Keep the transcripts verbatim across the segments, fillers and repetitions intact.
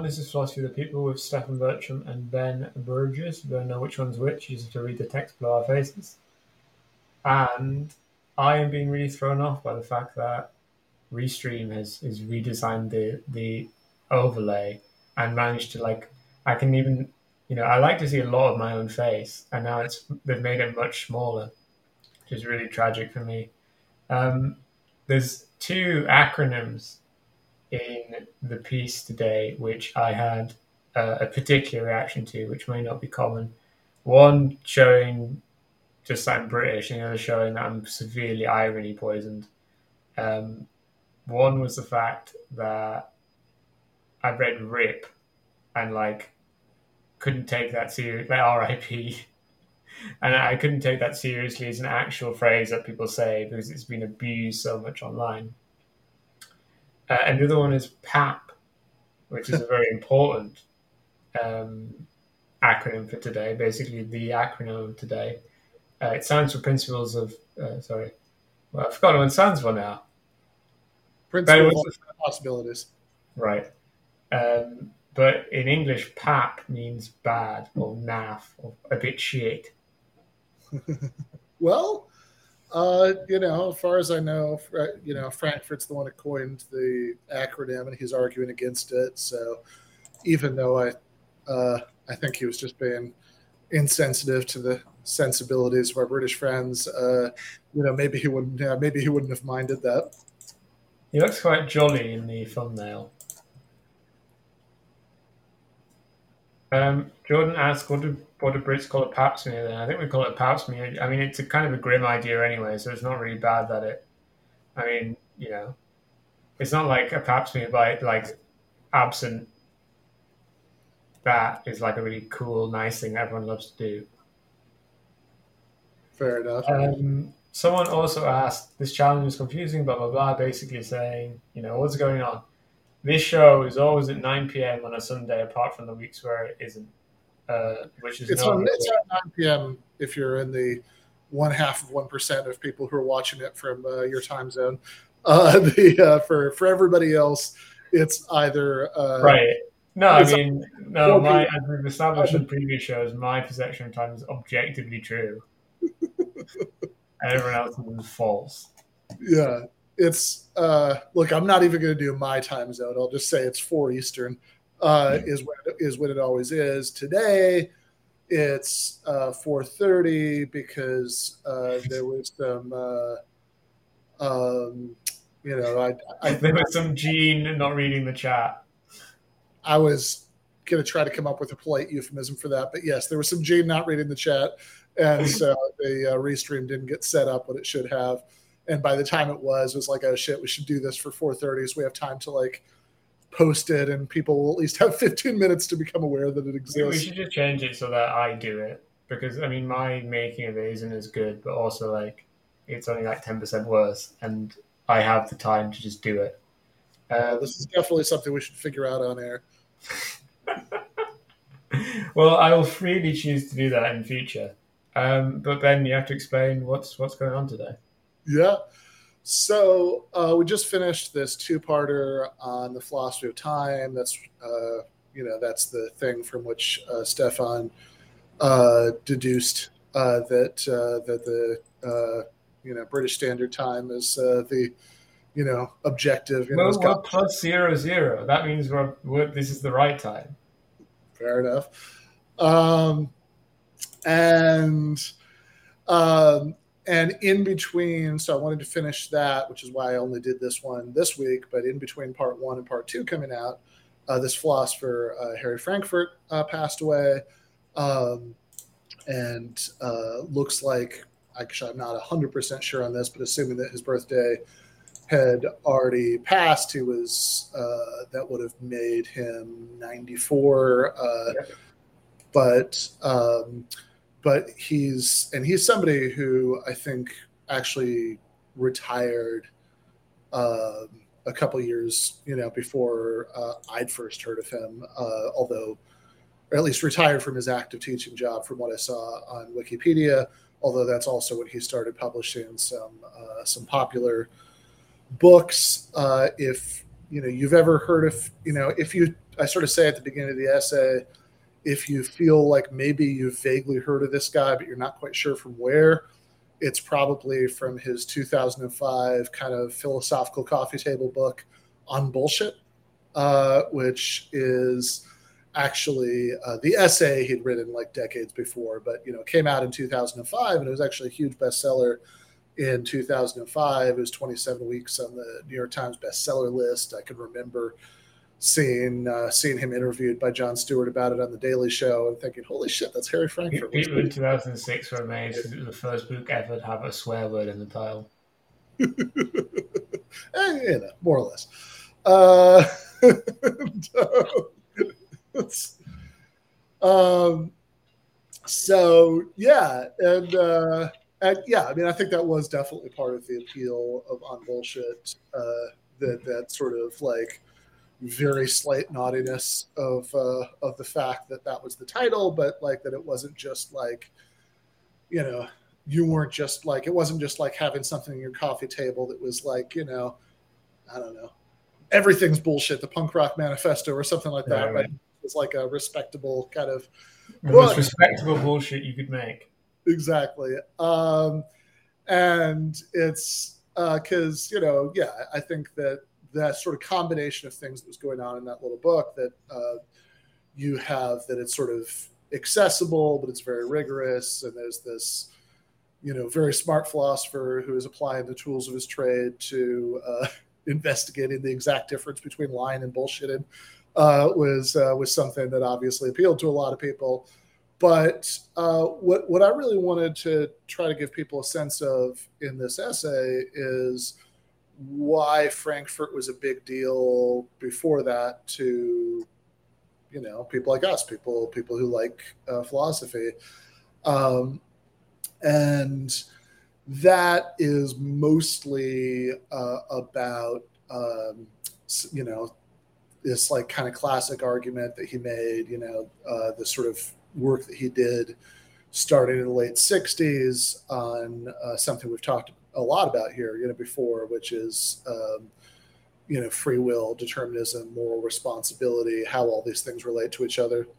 This is Philosophy of the People with Stefan Bertram and Ben Burgess. You don't know which one's which. You just have to read the text below our faces. And I am being really thrown off by the fact that Restream has, has redesigned the the overlay and managed to, like, I can even, you know, I like to see a lot of my own face, and now it's they've made it much smaller, which is really tragic for me. Um, there's two acronyms in the piece today which I had uh, a particular reaction to, which may not be common. One showing just that I'm British, and the other showing that I'm severely irony poisoned. Um, one was the fact that I read RIP and like couldn't take that serious, like R I P, and I couldn't take that seriously as an actual phrase that people say because it's been abused so much online. Uh, and the other one is P A P, which is a very important um, acronym for today. Basically, the acronym of today. Uh, it stands for Principles of. Uh, sorry, well, I've forgotten what it stands for now. Principles of Possibilities. Right. Um, but in English, P A P means bad or naff or a bit shit. Well, uh, you know, as far as I know, you know, Frankfurt's the one who coined the acronym, and he's arguing against it. So, even though I, uh, I think he was just being insensitive to the sensibilities of our British friends, uh, you know, maybe he wouldn't, yeah, maybe he wouldn't have minded that. He looks quite jolly in the thumbnail. Um, Jordan asked, what do, what do Brits call a pap smear then? I think we call it a pap smear. I mean, it's a kind of a grim idea anyway, so it's not really bad that it, I mean, you know, it's not like a pap smear by, like, absent that is like a really cool, nice thing that everyone loves to do. Fair enough. Um, someone also asked, this challenge is confusing, blah, blah, blah, basically saying, you know, what's going on? This show is always at nine p.m. on a Sunday, apart from the weeks where it isn't. Uh, which is it's, no on, it's at nine p.m. if you're in the one half of one percent of people who are watching it from uh, your time zone. Uh, the uh, for for everybody else, it's either uh, right. No, I mean, no. My as we've established in previous shows, my perception of time is objectively true, and everyone else is false. Yeah. It's uh, look. I'm not even going to do my time zone. I'll just say it's four Eastern. Uh, is when it, is what it always is. Today, it's uh, four thirty because uh, there was some. Uh, um, you know, I, I there was some Gene not reading the chat. I was going to try to come up with a polite euphemism for that, but yes, there was some Gene not reading the chat, and so the uh, restream didn't get set up what it should have. And by the time it was, it was like, oh shit, we should do this for four thirty, so we have time to like post it, and people will at least have fifteen minutes to become aware that it exists. We should just change it so that I do it, because I mean, my making of it isn't as good, but also like it's only like ten percent worse, and I have the time to just do it. Um, uh, this is definitely something we should figure out on air. Well, I will freely choose to do that in future. Um, but Ben, you have to explain what's what's going on today. Yeah. So uh, we just finished this two-parter on the philosophy of time. That's, uh, you know, that's the thing from which uh, Stefan uh, deduced uh, that uh, that the, uh, you know, British Standard Time is uh, the, you know, objective. You well, know, well plus zero, zero. That means we're, we're, this is the right time. Fair enough. Um, and... Um, And in between, so I wanted to finish that, which is why I only did this one this week. But in between part one and part two coming out, uh, this philosopher, uh, Harry Frankfurt, uh, passed away. Um, and uh, looks like, actually, I'm not one hundred percent sure on this, but assuming that his birthday had already passed, he was, uh, that would have made him ninety-four. Uh, yeah. But... Um, But he's and he's somebody who I think actually retired um, a couple years, you know, before uh, I'd first heard of him. Uh, although, or at least retired from his active teaching job, from what I saw on Wikipedia. Although that's also when he started publishing some uh, some popular books. Uh, if you know you've ever heard of, you know, if you I sort of say at the beginning of the essay, if you feel like maybe you've vaguely heard of this guy, but you're not quite sure from where, it's probably from his two thousand five kind of philosophical coffee table book on bullshit, uh, which is actually uh, the essay he'd written like decades before, but you know, came out in two thousand five, and it was actually a huge bestseller in two thousand five. It was twenty-seven weeks on the New York Times bestseller list. I can remember seeing uh, seeing him interviewed by Jon Stewart about it on The Daily Show and thinking, holy shit, that's Harry Frankfurt. People in two thousand six were amazed because it was the first book ever to have a swear word in the title. eh, you know, more or less. Uh, and, uh, um, so, yeah, and, uh, and yeah, I mean, I think that was definitely part of the appeal of On Bullshit, uh, that, that sort of like very slight naughtiness of uh, of the fact that that was the title, but like that it wasn't just like, you know, you weren't just like, it wasn't just like having something in your coffee table that was like, you know, I don't know, everything's bullshit, the punk rock manifesto or something like that, yeah, right? It was like a respectable kind of the most respectable bullshit you could make. Exactly. Um, and it's because, uh, you know, yeah, I think that that sort of combination of things that was going on in that little book, that uh, you have that it's sort of accessible, but it's very rigorous. And there's this, you know, very smart philosopher who is applying the tools of his trade to uh, investigating the exact difference between lying and bullshitting, uh, was, uh, was something that obviously appealed to a lot of people. But uh, what, what I really wanted to try to give people a sense of in this essay is why Frankfurt was a big deal before that to, you know, people like us, people people who like uh, philosophy. Um, and that is mostly uh, about, um, you know, this like kind of classic argument that he made, you know, uh, the sort of work that he did starting in the late sixties on uh, something we've talked a lot about here, you know, before, which is, um, you know, free will, determinism, moral responsibility, how all these things relate to each other.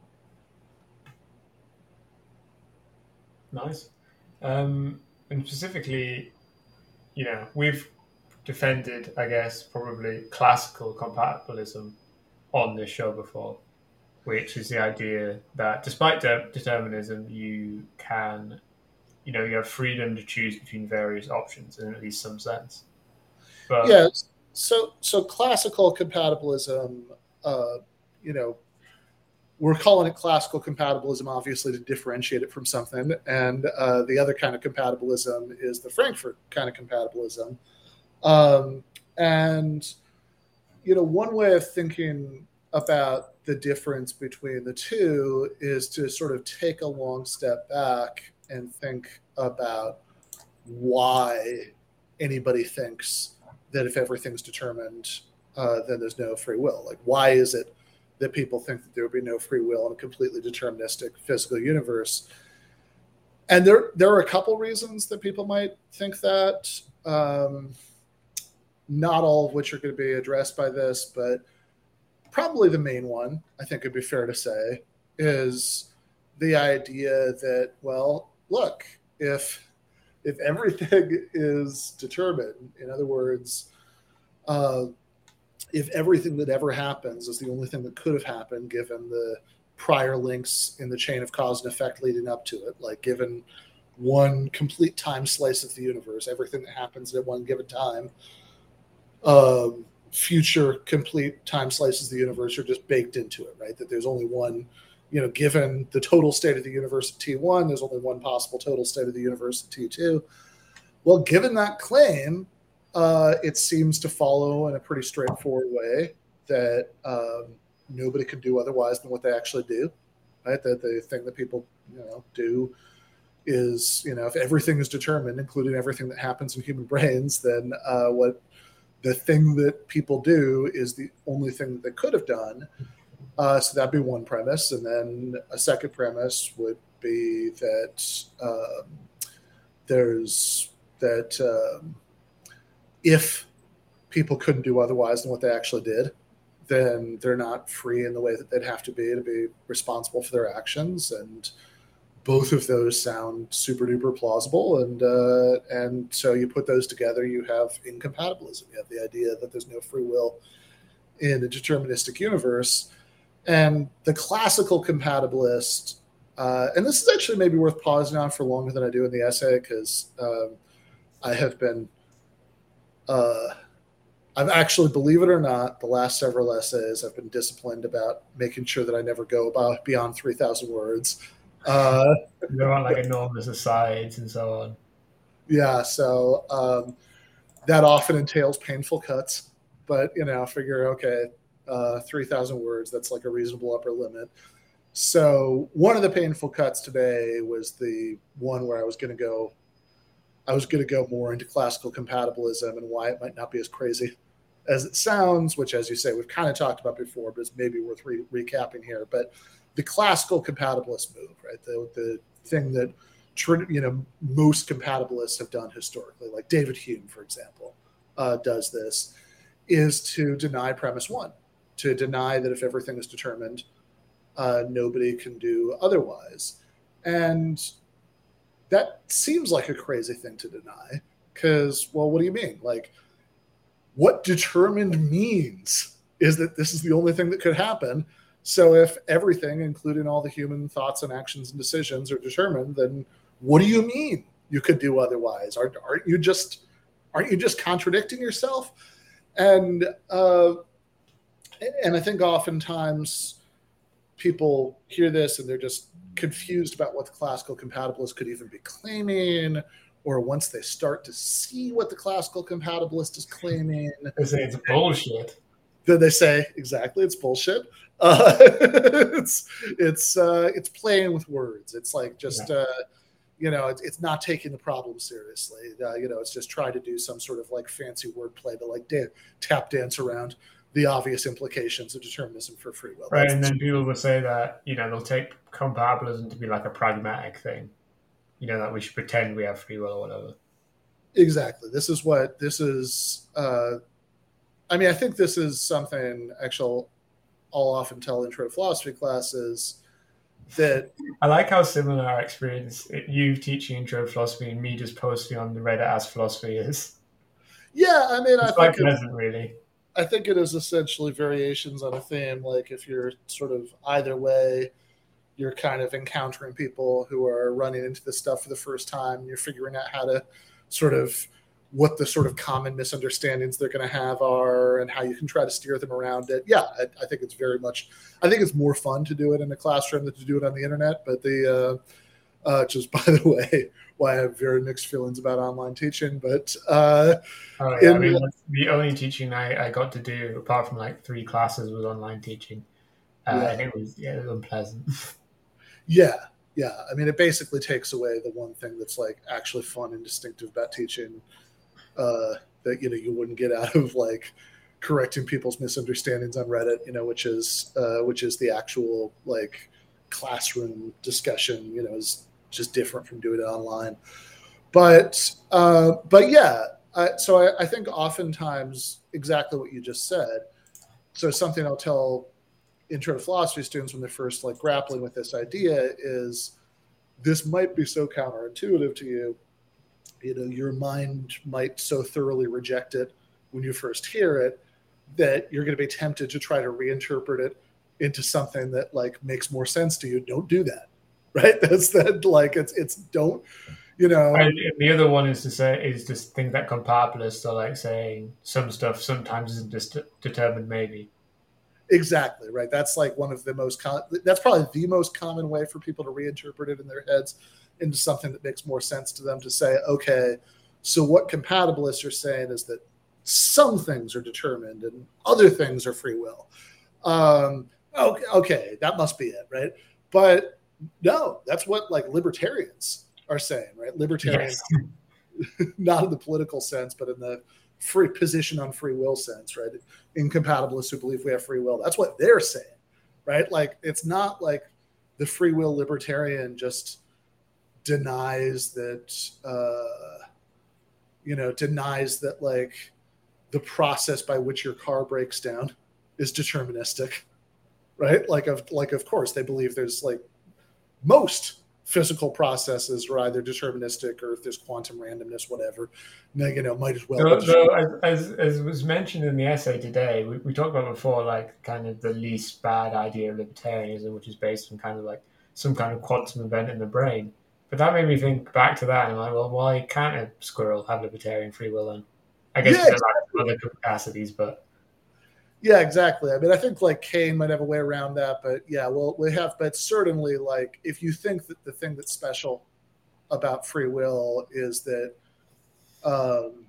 Nice. Um, and specifically, you know, we've defended, I guess, probably classical compatibilism on this show before, which is the idea that despite de- determinism, you can, you know, you have freedom to choose between various options in at least some sense. But yeah, so so classical compatibilism, uh, you know, we're calling it classical compatibilism, obviously, to differentiate it from something. And uh, the other kind of compatibilism is the Frankfurt kind of compatibilism. Um, and, you know, one way of thinking about the difference between the two is to sort of take a long step back and think about why anybody thinks that if everything's determined, uh, then there's no free will. Like, why is it that people think that there would be no free will in a completely deterministic physical universe? And there, there are a couple reasons that people might think that, um, not all of which are going to be addressed by this, but probably the main one, I think it'd be fair to say, is the idea that, well, look, if if everything is determined, in other words, uh, if everything that ever happens is the only thing that could have happened given the prior links in the chain of cause and effect leading up to it, like given one complete time slice of the universe, everything that happens at one given time, um, future complete time slices of the universe are just baked into it, right? That there's only one, you know, given the total state of the universe at T one, there's only one possible total state of the universe at T two. Well, given that claim, uh, it seems to follow in a pretty straightforward way that um, nobody can do otherwise than what they actually do, right? That the thing that people, you know, do is, you know, if everything is determined, including everything that happens in human brains, then uh, what the thing that people do is the only thing that they could have done. Uh, so that'd be one premise. And then a second premise would be that um, there's that um, if people couldn't do otherwise than what they actually did, then they're not free in the way that they'd have to be to be responsible for their actions. And both of those sound super duper plausible. And uh, and so you put those together, you have incompatibilism. You have the idea that there's no free will in a deterministic universe. And the classical compatibilist, uh, and this is actually maybe worth pausing on for longer than I do in the essay, because um, I have been, uh, I've actually, believe it or not, the last several essays, I've been disciplined about making sure that I never go about beyond three thousand words. Uh, There aren't like enormous asides and so on. Yeah, so um, that often entails painful cuts, but you know, figure okay, uh, three thousand words, that's like a reasonable upper limit. So one of the painful cuts today was the one where I was going to go, I was going to go more into classical compatibilism and why it might not be as crazy as it sounds, which, as you say, we've kind of talked about before, but it's maybe worth re- recapping here. But the classical compatibilist move, right? The, the thing that, you know, most compatibilists have done historically, like David Hume, for example, uh, does this, is to deny premise one, to deny that if everything is determined, uh, nobody can do otherwise. And that seems like a crazy thing to deny because, well, what do you mean? Like, what determined means is that this is the only thing that could happen. So if everything, including all the human thoughts and actions and decisions, are determined, then what do you mean you could do otherwise? Aren't, aren't you just aren't you just contradicting yourself? And uh, and I think oftentimes people hear this and they're just confused about what the classical compatibilist could even be claiming, or once they start to see what the classical compatibilist is claiming, They say it's bullshit. Then they say exactly it's bullshit. Uh, it's it's uh, it's playing with words. It's like just. Yeah. Uh, You know, it's, it's not taking the problem seriously. Uh, you know, it's just trying to do some sort of like fancy wordplay to like da- tap dance around the obvious implications of determinism for free will. Right, That's and the- then people will say that, you know, they'll take compatibilism to be like a pragmatic thing. You know, that we should pretend we have free will or whatever. Exactly. This is what this is. Uh, I mean, I think this is something actually I'll often tell intro to philosophy classes. That I like how similar our experience, you teaching intro to philosophy and me just posting on the Reddit Ask Philosophy is. Yeah, I mean, it's I quite think pleasant, really. I think it is essentially variations on a theme. Like if you're sort of either way, you're kind of encountering people who are running into this stuff for the first time. You're figuring out how to sort of what the sort of common misunderstandings they're going to have are and how you can try to steer them around it. Yeah, I, I think it's very much, I think it's more fun to do it in a classroom than to do it on the internet. But the, uh, uh, just by the way, why I have very mixed feelings about online teaching. But uh, oh, yeah. I mean, the, the only teaching I, I got to do, apart from like three classes, was online teaching. Uh, yeah. And it was, yeah, it was unpleasant. Yeah. Yeah. I mean, it basically takes away the one thing that's like actually fun and distinctive about teaching. Uh, that, you know, you wouldn't get out of like correcting people's misunderstandings on Reddit, you know, which is, uh, which is the actual like classroom discussion, you know, is just different from doing it online. But, uh, but yeah, I, so I, I think oftentimes exactly what you just said. So something I'll tell intro to philosophy students when they're first like grappling with this idea is this might be so counterintuitive to you. You know, your mind might so thoroughly reject it when you first hear it that you're going to be tempted to try to reinterpret it into something that like makes more sense to you. Don't do that, right? That's that. Like it's it's don't, you know. And the other one is to say is just think that compatibilists are like saying some stuff sometimes isn't just determined maybe. Exactly right. That's like one of the most. Com- that's probably the most common way for people to reinterpret it in their heads into something that makes more sense to them, to say, okay, so what compatibilists are saying is that some things are determined and other things are free will. Um, okay, okay, that must be it, right? But no, that's what like libertarians are saying, right? Libertarians, yes. Not in the political sense, but in the free position on free will sense, right? Incompatibilists who believe we have free will. That's what they're saying, right? Like, it's not like the free will libertarian just denies that, uh, you know, denies that like the process by which your car breaks down is deterministic, right? Like of like of course they believe there's like most physical processes are either deterministic or if there's quantum randomness, whatever. Now, you know, might as well. So, so as, as was mentioned in the essay today, we, we talked about before, like kind of the least bad idea of libertarianism, which is based on kind of like some kind of quantum event in the brain. But that made me think back to that, and I'm like, well, why can't a squirrel have libertarian free will then? I guess yeah, exactly. Other capacities, but yeah, exactly. I mean, I think like Kane might have a way around that, but yeah, well, we have, but certainly, like, if you think that the thing that's special about free will is that, um,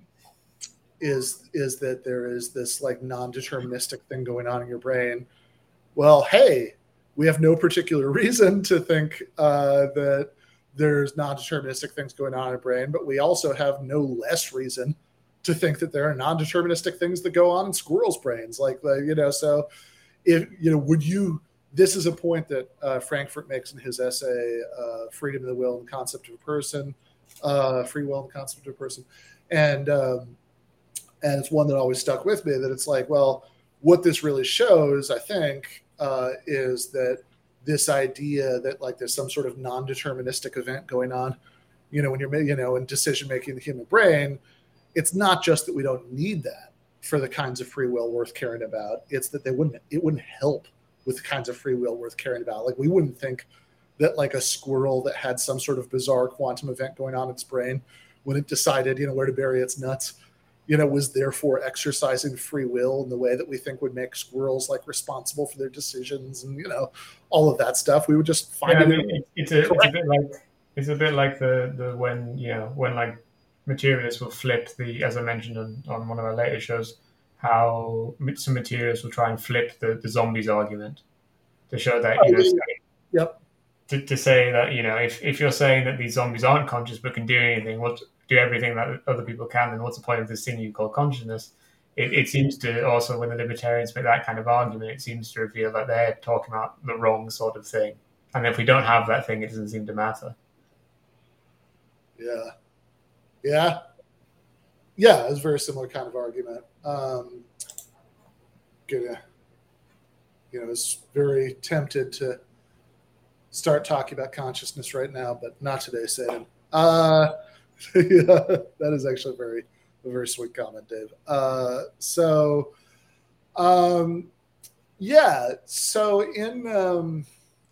is is that there is this like non-deterministic thing going on in your brain, well, hey, we have no particular reason to think uh, that there's non-deterministic things going on in your brain, but we also have no less reason to think that there are non-deterministic things that go on in squirrels' brains. Like, like you know, so if, you know, would you, this is a point that uh, Frankfurt makes in his essay, uh, Freedom of the Will and the Concept of a Person, uh, Free Will and the Concept of a Person. And, um, and it's one that always stuck with me, that it's like, well, what this really shows, I think, uh, is that this idea that like there's some sort of non-deterministic event going on, you know, when you're, you know, in decision-making in the human brain, it's not just that we don't need that for the kinds of free will worth caring about. It's that they wouldn't, it wouldn't help with the kinds of free will worth caring about. Like we wouldn't think that like a squirrel that had some sort of bizarre quantum event going on in its brain when it decided, you know, where to bury its nuts, you know, was therefore exercising free will in the way that we think would make squirrels like responsible for their decisions and, you know, all of that stuff. We would just find yeah, it. I mean, it's, a, it's a bit like, it's a bit like the, the, when, you know, when like, materialists will flip the, as I mentioned on, on one of our later shows, how some materialists will try and flip the, the zombies argument to show that, you know, say, yep. to, to say that, you know, if, if you're saying that these zombies aren't conscious but can do anything, what do everything that other people can, then what's the point of this thing you call consciousness? It, it seems to also, when the libertarians make that kind of argument, it seems to reveal that they're talking about the wrong sort of thing. And if we don't have that thing, it doesn't seem to matter. Yeah. Yeah. Yeah, it's a very similar kind of argument. Um, gonna, you know, it's very tempted to start talking about consciousness right now, but not today, Satan. Uh, yeah, that is actually a very, a very sweet comment, Dave. Uh, so, um, yeah, so in, um,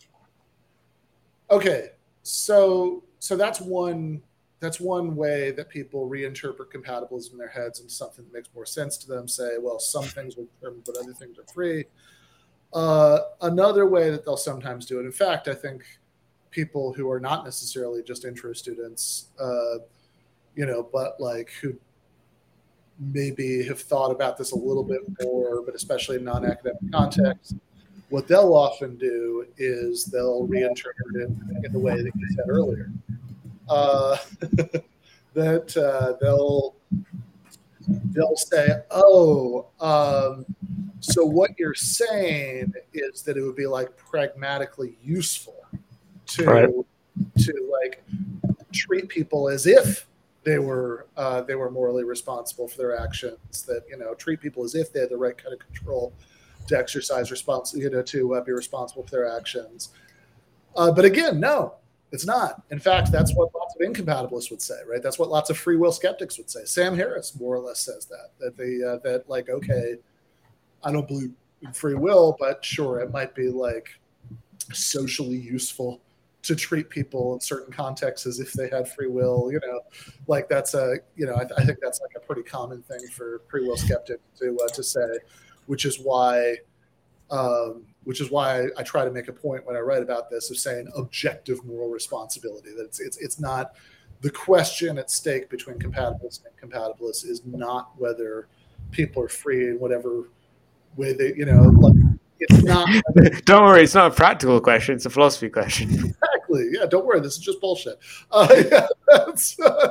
okay, so, so that's one, That's one way that people reinterpret compatibilism in their heads into something that makes more sense to them. Say, well, some things are determined, but other things are free. Uh, another way that they'll sometimes do it, in fact, I think people who are not necessarily just intro students, uh, you know, but like who maybe have thought about this a little bit more, but especially in non-academic context, what they'll often do is they'll reinterpret it in the way that you said earlier. Uh, that uh, they'll they'll say, oh, um, so what you're saying is that it would be like pragmatically useful to right. to like treat people as if they were uh, they were morally responsible for their actions. That, you know, treat people as if they had the right kind of control to exercise response, you know, to uh, be responsible for their actions. Uh, but again, no. It's not. In fact, that's what lots of incompatibilists would say, right? That's what lots of free will skeptics would say. Sam Harris more or less says that, that they, uh, that like, okay, I don't believe in free will, but sure, it might be like socially useful to treat people in certain contexts as if they had free will, you know, like that's a, you know, I, th- I think that's like a pretty common thing for free will skeptics to, uh, to say, which is why, um, which is why I, I try to make a point when I write about this of saying objective moral responsibility, that it's, it's, it's not the question at stake between compatibilists and incompatibilists is not whether people are free in whatever way they, you know, like, it's not. Don't worry, it's not a practical question; it's a philosophy question. Exactly. Yeah. Don't worry. This is just bullshit. Uh, yeah, that's, uh,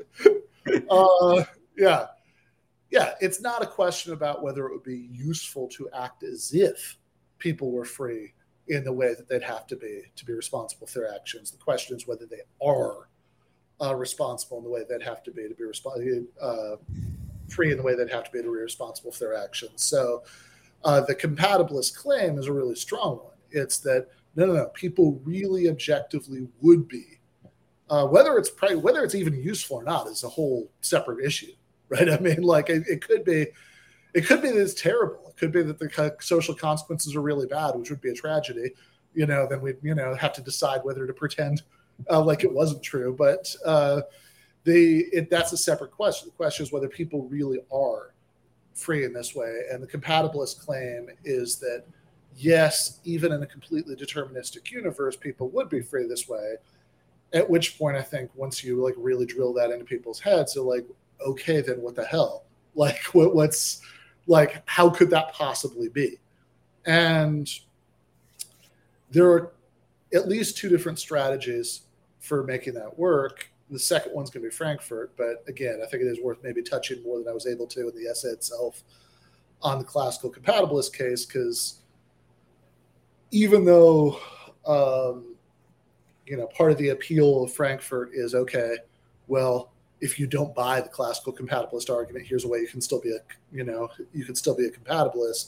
uh, yeah. Yeah. It's not a question about whether it would be useful to act as if people were free in the way that they'd have to be to be responsible for their actions. The question is whether they are uh, responsible in the way they'd have to be to be responsible, uh, free in the way they'd have to be to be responsible for their actions. So, Uh, the compatibilist claim is a really strong one. It's that no, no, no, people really objectively would be. Uh, whether it's probably, whether it's even useful or not is a whole separate issue, right? I mean, like it, it could be, it could be that it's terrible. It could be that the social consequences are really bad, which would be a tragedy. You know, then we, you know, have to decide whether to pretend uh, like it wasn't true. But uh, the it, that's a separate question. The question is whether people really are free in this way. And the compatibilist claim is that yes, even in a completely deterministic universe, people would be free this way. At which point, I think once you like really drill that into people's heads, they're like, okay, then what the hell? Like, what, what's like, how could that possibly be? And there are at least two different strategies for making that work. The second one's going to be Frankfurt, but again, I think it is worth maybe touching more than I was able to in the essay itself on the classical compatibilist case, because even though um, you know, part of the appeal of Frankfurt is, okay, well, if you don't buy the classical compatibilist argument, here's a way you can still be a, you know, you can still be a compatibilist.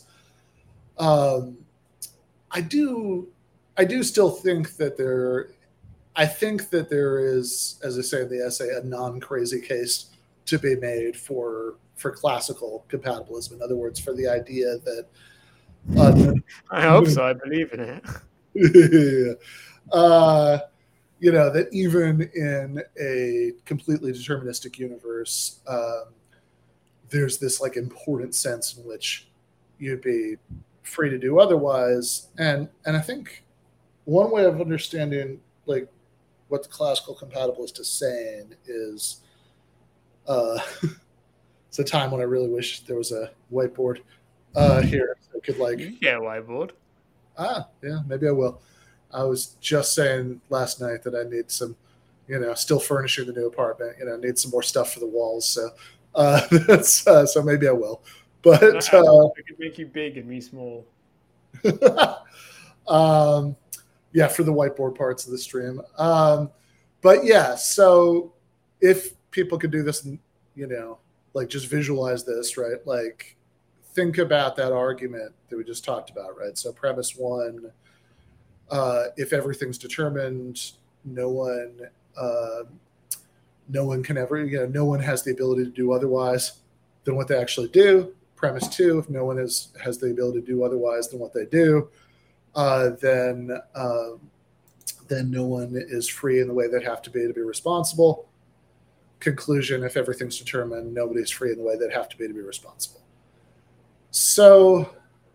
Um, I do, I do still think that there, I think that there is, as I say in the essay, a non-crazy case to be made for for classical compatibilism. In other words, for the idea that uh, I hope so. I believe in it. uh, you know, that even in a completely deterministic universe, um, there's this like important sense in which you'd be free to do otherwise. And and I think one way of understanding like what the classical compatibilist is saying is uh, it's a time when I really wish there was a whiteboard uh, here. So I could like yeah, whiteboard. Ah, yeah, maybe I will. I was just saying last night that I need some, you know, still furnishing the new apartment. You know, I need some more stuff for the walls. So uh, that's uh, so maybe I will. But uh, I could make you big and me small. um, yeah, for the whiteboard parts of the stream. Um, but yeah, so if people could do this, and, you know, like just visualize this, right? Like think about that argument that we just talked about, right? So premise one. Uh, if everything's determined, no one, uh, no one can ever, you know, no one has the ability to do otherwise than what they actually do. Premise two: if no one has has the ability to do otherwise than what they do, uh, then uh, then no one is free in the way they'd have to be to be responsible. Conclusion: if everything's determined, nobody's free in the way they'd have to be to be responsible. So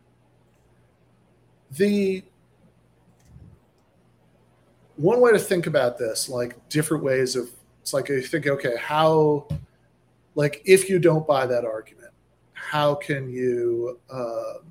the one way to think about this, like different ways of, it's like you think, okay, how, like if you don't buy that argument, how can you, um,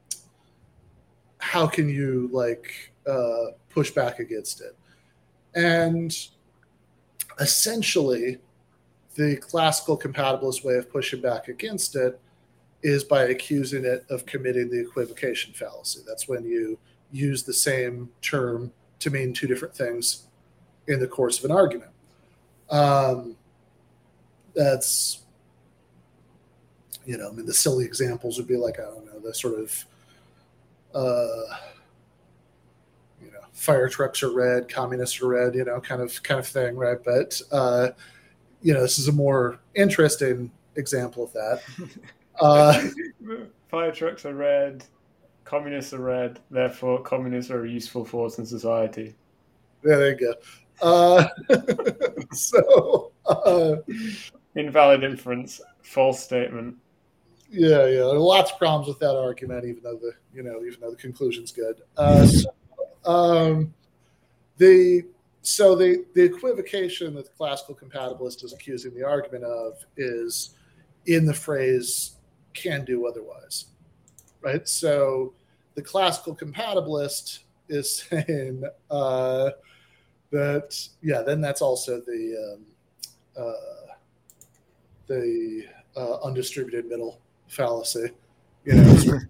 how can you like uh, push back against it? And essentially, the classical compatibilist way of pushing back against it is by accusing it of committing the equivocation fallacy. That's when you use the same term to mean two different things in the course of an argument. Um, that's, you know, I mean, the silly examples would be like, I don't know, the sort of, uh, you know, fire trucks are red, communists are red, you know, kind of, kind of thing, right? But, uh, you know, this is a more interesting example of that. Uh, fire trucks are red, communists are red, therefore communists are a useful force in society. Yeah, there you go. Uh, so, uh, invalid inference, false statement. Yeah, yeah. There are lots of problems with that argument, even though the you know, even though the conclusion's good. Uh, so, um, the so the the equivocation that the classical compatibilist is accusing the argument of is in the phrase "can do otherwise," right? So the classical compatibilist is saying uh, that yeah, then that's also the um, uh, the uh, undistributed middle fallacy, you know.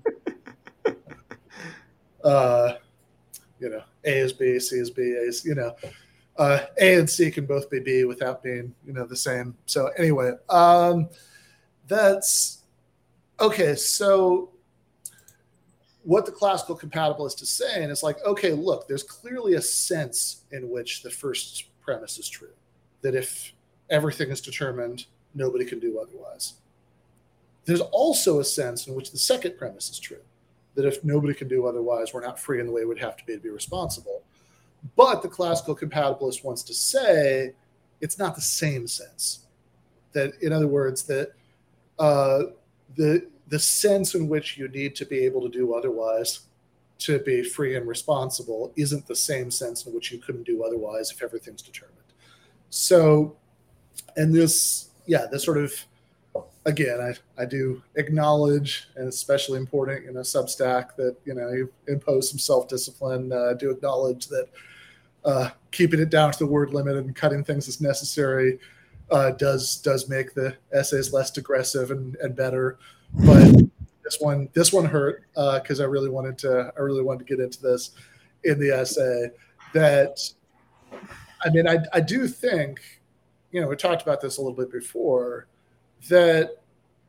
uh, you know, A is B, C is B, A is, you know, uh, A and C can both be B without being, you know, the same. So anyway, um, that's okay. So what the classical compatibilist is saying is like, okay, look, there's clearly a sense in which the first premise is true, that if everything is determined, nobody can do otherwise. There's also a sense in which the second premise is true, that if nobody can do otherwise, we're not free in the way it would have to be to be responsible. But the classical compatibilist wants to say it's not the same sense. That, in other words, that uh, the the sense in which you need to be able to do otherwise to be free and responsible isn't the same sense in which you couldn't do otherwise if everything's determined. So, and this, yeah, this sort of, again, I, I do acknowledge, and especially important in a Substack, that, you know, you impose some self-discipline. Uh, I do acknowledge that uh, keeping it down to the word limit and cutting things as necessary uh, does does make the essays less aggressive and, and better. But this one this one hurt because uh, I really wanted to I really wanted to get into this in the essay. That, I mean, I I do think, you know, we talked about this a little bit before, that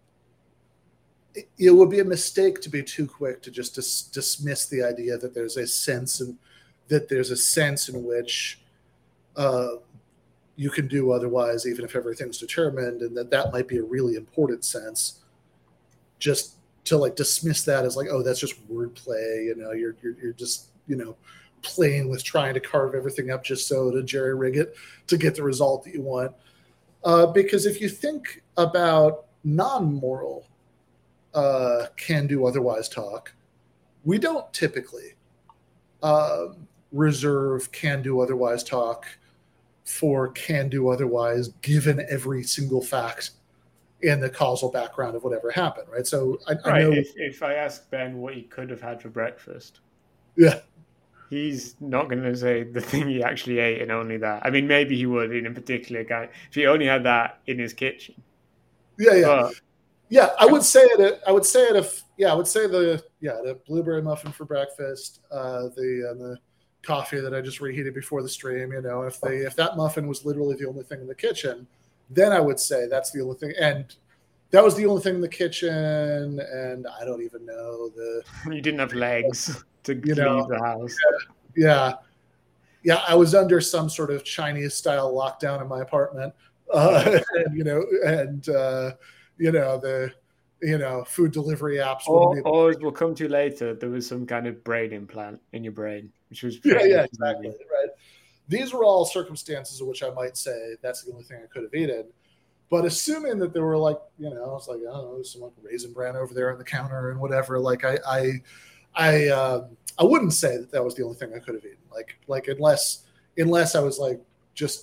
it would be a mistake to be too quick to just dis- dismiss the idea that there's a sense in that there's a sense in which uh, you can do otherwise, even if everything's determined, and that that might be a really important sense. Just to like dismiss that as like, oh, that's just wordplay. You know, you're you're you're just, you know, playing with trying to carve everything up just so to jerry rig it to get the result that you want. Uh, because if you think about non-moral uh, can do otherwise talk, we don't typically uh, reserve can do otherwise talk for can do otherwise given every single fact in the causal background of whatever happened, right? So I, Right. I know if, if I ask Ben what he could have had for breakfast, yeah, he's not going to say the thing he actually ate and only that. I mean, maybe he would in a particular guy if he only had that in his kitchen. Yeah, yeah, but, yeah. I would say it. I would say it if yeah. I would say the yeah the blueberry muffin for breakfast, uh, the uh, the coffee that I just reheated before the stream. You know, if they if that muffin was literally the only thing in the kitchen, then I would say that's the only thing. And that was the only thing in the kitchen. And I don't even know the. You didn't have legs to you leave know, the house. Yeah, yeah, yeah. I was under some sort of Chinese style lockdown in my apartment. Uh, and, you know, and uh, you know the. You know, food delivery apps. Or, or we'll come to later. There was some kind of brain implant in your brain, which was yeah, yeah, exactly right. These were all circumstances in which I might say that's the only thing I could have eaten. But assuming that there were like, you know, it's like, I don't know, there's some like Raisin Bran over there on the counter and whatever. Like I, I, I, uh, I wouldn't say that that was the only thing I could have eaten. Like, like unless, unless I was like just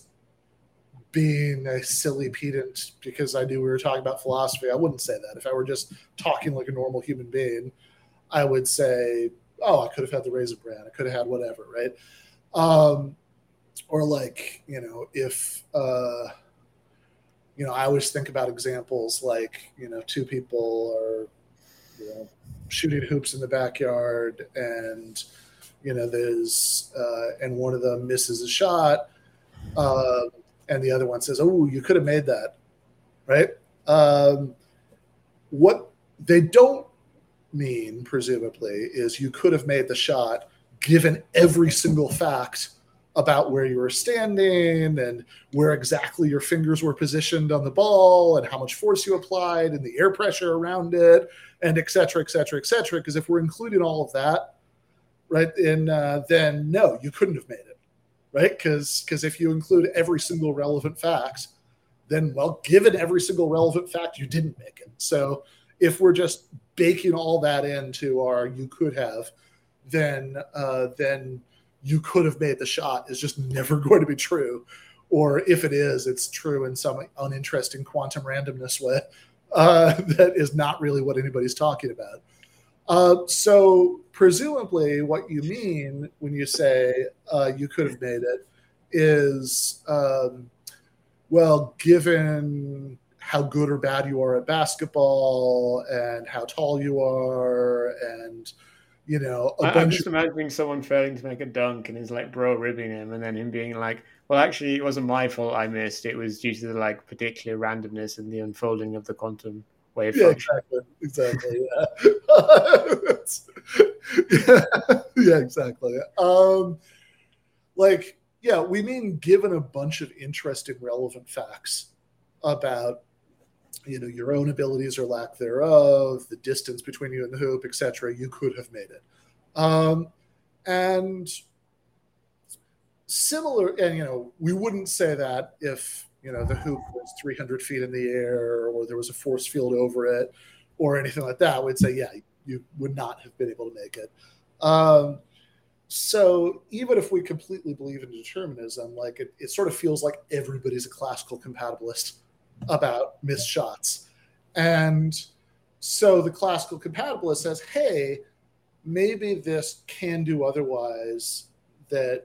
being a silly pedant because I knew we were talking about philosophy, I wouldn't say that. If I were just talking like a normal human being, I would say, oh, I could have had the Raisin Bran. I could have had whatever, right? Um, or like, you know, if, uh, you know, I always think about examples like, you know, two people are, you know, shooting hoops in the backyard and, you know, there's, uh, and one of them misses a shot. Uh, and the other one says, oh, you could have made that, right? Um, what they don't mean, presumably, is you could have made the shot given every single fact about where you were standing and where exactly your fingers were positioned on the ball and how much force you applied and the air pressure around it and et cetera, et cetera, et cetera. Because if we're including all of that, right, and uh, then no, you couldn't have made it. Right? Because because if you include every single relevant fact, then, well, given every single relevant fact, you didn't make it. So if we're just baking all that into our you could have, then uh, then you could have made the shot is just never going to be true. Or if it is, it's true in some uninteresting quantum randomness way uh, that is not really what anybody's talking about. Uh, so presumably what you mean when you say uh, you could have made it is, um, well, given how good or bad you are at basketball and how tall you are and, you know, a I, bunch I'm just of... imagining someone failing to make a dunk and his like bro ribbing him and then him being like, well, actually, it wasn't my fault I missed. It was due to the like particular randomness and the unfolding of the quantum wavefront. Yeah, exactly. Exactly. Yeah. yeah, yeah, exactly. Um, like, yeah, we mean given a bunch of interesting, relevant facts about, you know, your own abilities or lack thereof, the distance between you and the hoop, et cetera, you could have made it. Um, and similar, and you know, we wouldn't say that if you know the hoop was three hundred feet in the air or there was a force field over it or anything like that. We'd say, yeah, you would not have been able to make it. Um, so even if we completely believe in determinism, like it, it sort of feels like everybody's a classical compatibilist about missed shots. And so the classical compatibilist says, hey, maybe this can do otherwise that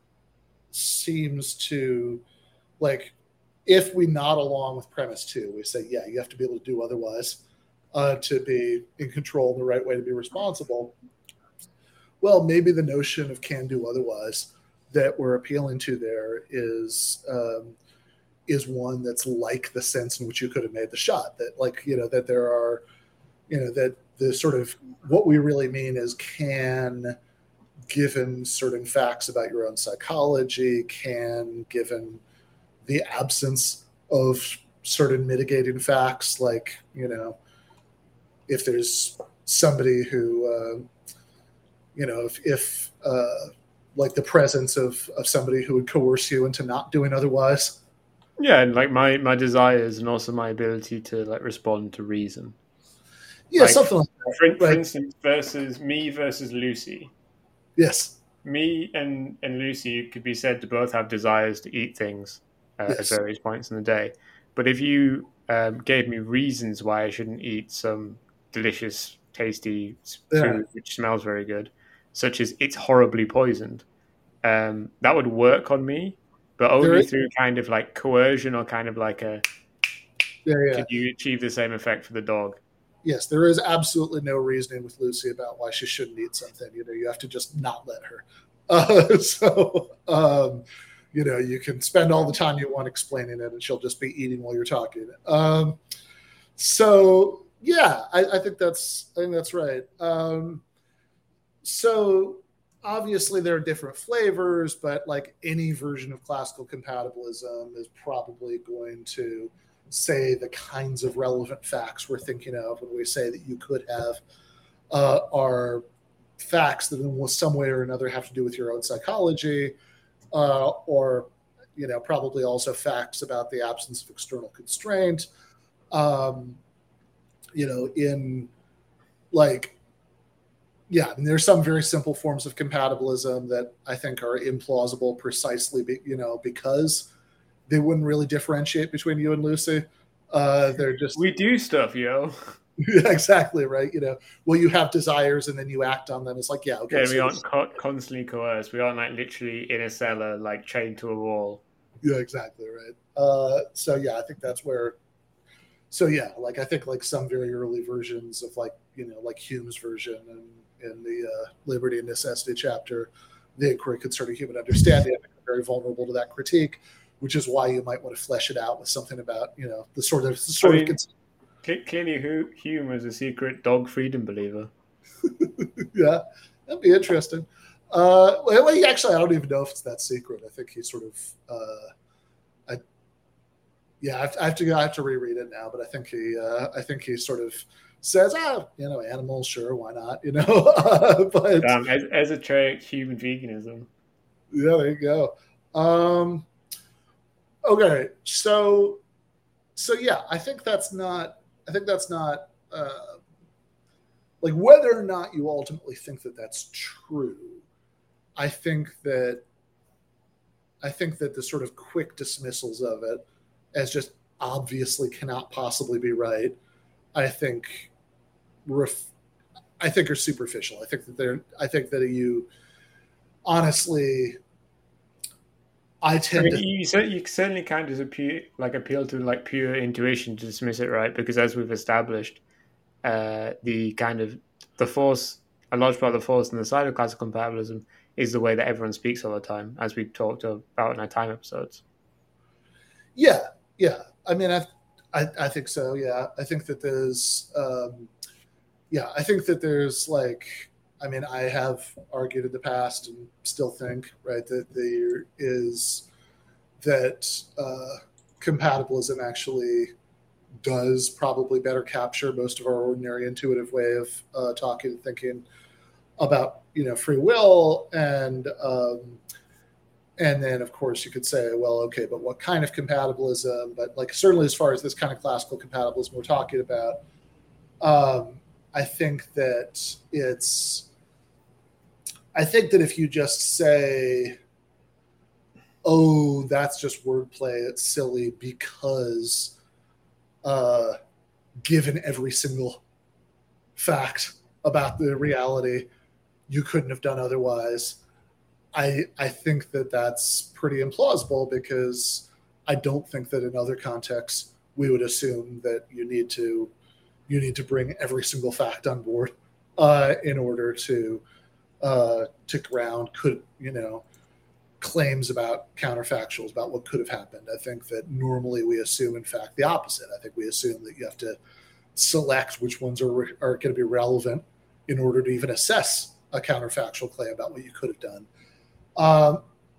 seems to, like, if we nod along with premise two, we say, yeah, you have to be able to do otherwise uh, to be in control in the right way to be responsible. Well, maybe the notion of can do otherwise that we're appealing to there is um, is one that's like the sense in which you could have made the shot. That, like, you know, that there are, you know, that the sort of what we really mean is can, given certain facts about your own psychology, can, given the absence of certain mitigating facts, like, you know, if there's somebody who, uh, you know, if, if uh, like the presence of, of somebody who would coerce you into not doing otherwise. Yeah, and like my, my desires and also my ability to like respond to reason. Yeah, like, something like that. For, for Right. instance, versus me versus Lucy. Yes. Me and, and Lucy could be said to both have desires to eat things uh, Yes. at various points in the day. But if you um, gave me reasons why I shouldn't eat some delicious, tasty food Yeah. which smells very good, such as it's horribly poisoned, um, that would work on me, but only There, through kind of like coercion or kind of like a, yeah, yeah. could you achieve the same effect for the dog? Yes, there is absolutely no reasoning with Lucy about why she shouldn't eat something. You know, you have to just not let her. Uh, so, um, you know, you can spend all the time you want explaining it, and she'll just be eating while you're talking. Um, so, yeah, I, I think that's I think that's right. Um, so, obviously, there are different flavors, but like any version of classical compatibilism is probably going to say the kinds of relevant facts we're thinking of when we say that you could have uh, are facts that in some way or another have to do with your own psychology, uh, or, you know, probably also facts about the absence of external constraint. Um, you know, in like, yeah, I mean, there's some very simple forms of compatibilism that I think are implausible precisely, be, you know, because they wouldn't really differentiate between you and Lucy. Uh, they're just we do stuff, yo. Yeah, exactly right. You know, well, you have desires and then you act on them. It's like, yeah, okay. Yeah, So we aren't co- constantly coerced. We aren't like literally in a cellar, like chained to a wall. Yeah, exactly right. Uh, so yeah, I think that's where. So yeah, like I think like some very early versions of like you know like Hume's version and in the uh, Liberty and Necessity chapter, the inquiry concerning human understanding, I think are very vulnerable to that critique, which is why you might want to flesh it out with something about you know the sort of the sort I mean, of. Clearly, Hume was a secret dog freedom believer. Yeah, that'd be interesting. Uh, well, actually, I don't even know if it's that secret. I think he sort of, uh, I, yeah, I have, to, I have to, I have to reread it now. But I think he, uh, I think he sort of says, ah, you know, animals, sure, why not, you know? but um, as, esoteric human veganism. Yeah, there you go. Um, okay, so, so yeah, I think that's not. I think that's not. Uh, like whether or not you ultimately think that that's true, I think that I think that the sort of quick dismissals of it as just obviously cannot possibly be right, I think ref, I think are superficial. I think that they're I think that you honestly I tend I mean, to you, you certainly can't just appeal, like appeal to like pure intuition to dismiss it, right? Because as we've established, uh, the kind of the force, a large part of the force on the side of classical compatibilism is the way that everyone speaks all the time, as we talked about in our time episodes. Yeah, yeah. I mean, I, I, I think so. Yeah, I think that there's, um, yeah, I think that there's like, I mean, I have argued in the past and still think, right, that there is that uh, compatibilism actually does probably better capture most of our ordinary intuitive way of uh, talking and thinking about, you know, free will. And um, and then, of course, you could say, well, okay, but what kind of compatibilism? But like certainly as far as this kind of classical compatibilism we're talking about, um, I think that it's, I think that if you just say, oh, that's just wordplay, it's silly because uh, given every single fact about the reality, you couldn't have done otherwise. I I think that that's pretty implausible because I don't think that in other contexts we would assume that you need to you need to bring every single fact on board uh, in order to uh, to ground could you know claims about counterfactuals about what could have happened. I think that normally we assume, in fact, the opposite. I think we assume that you have to select which ones are are going to be relevant in order to even assess a counterfactual claim about what you could have done. Um,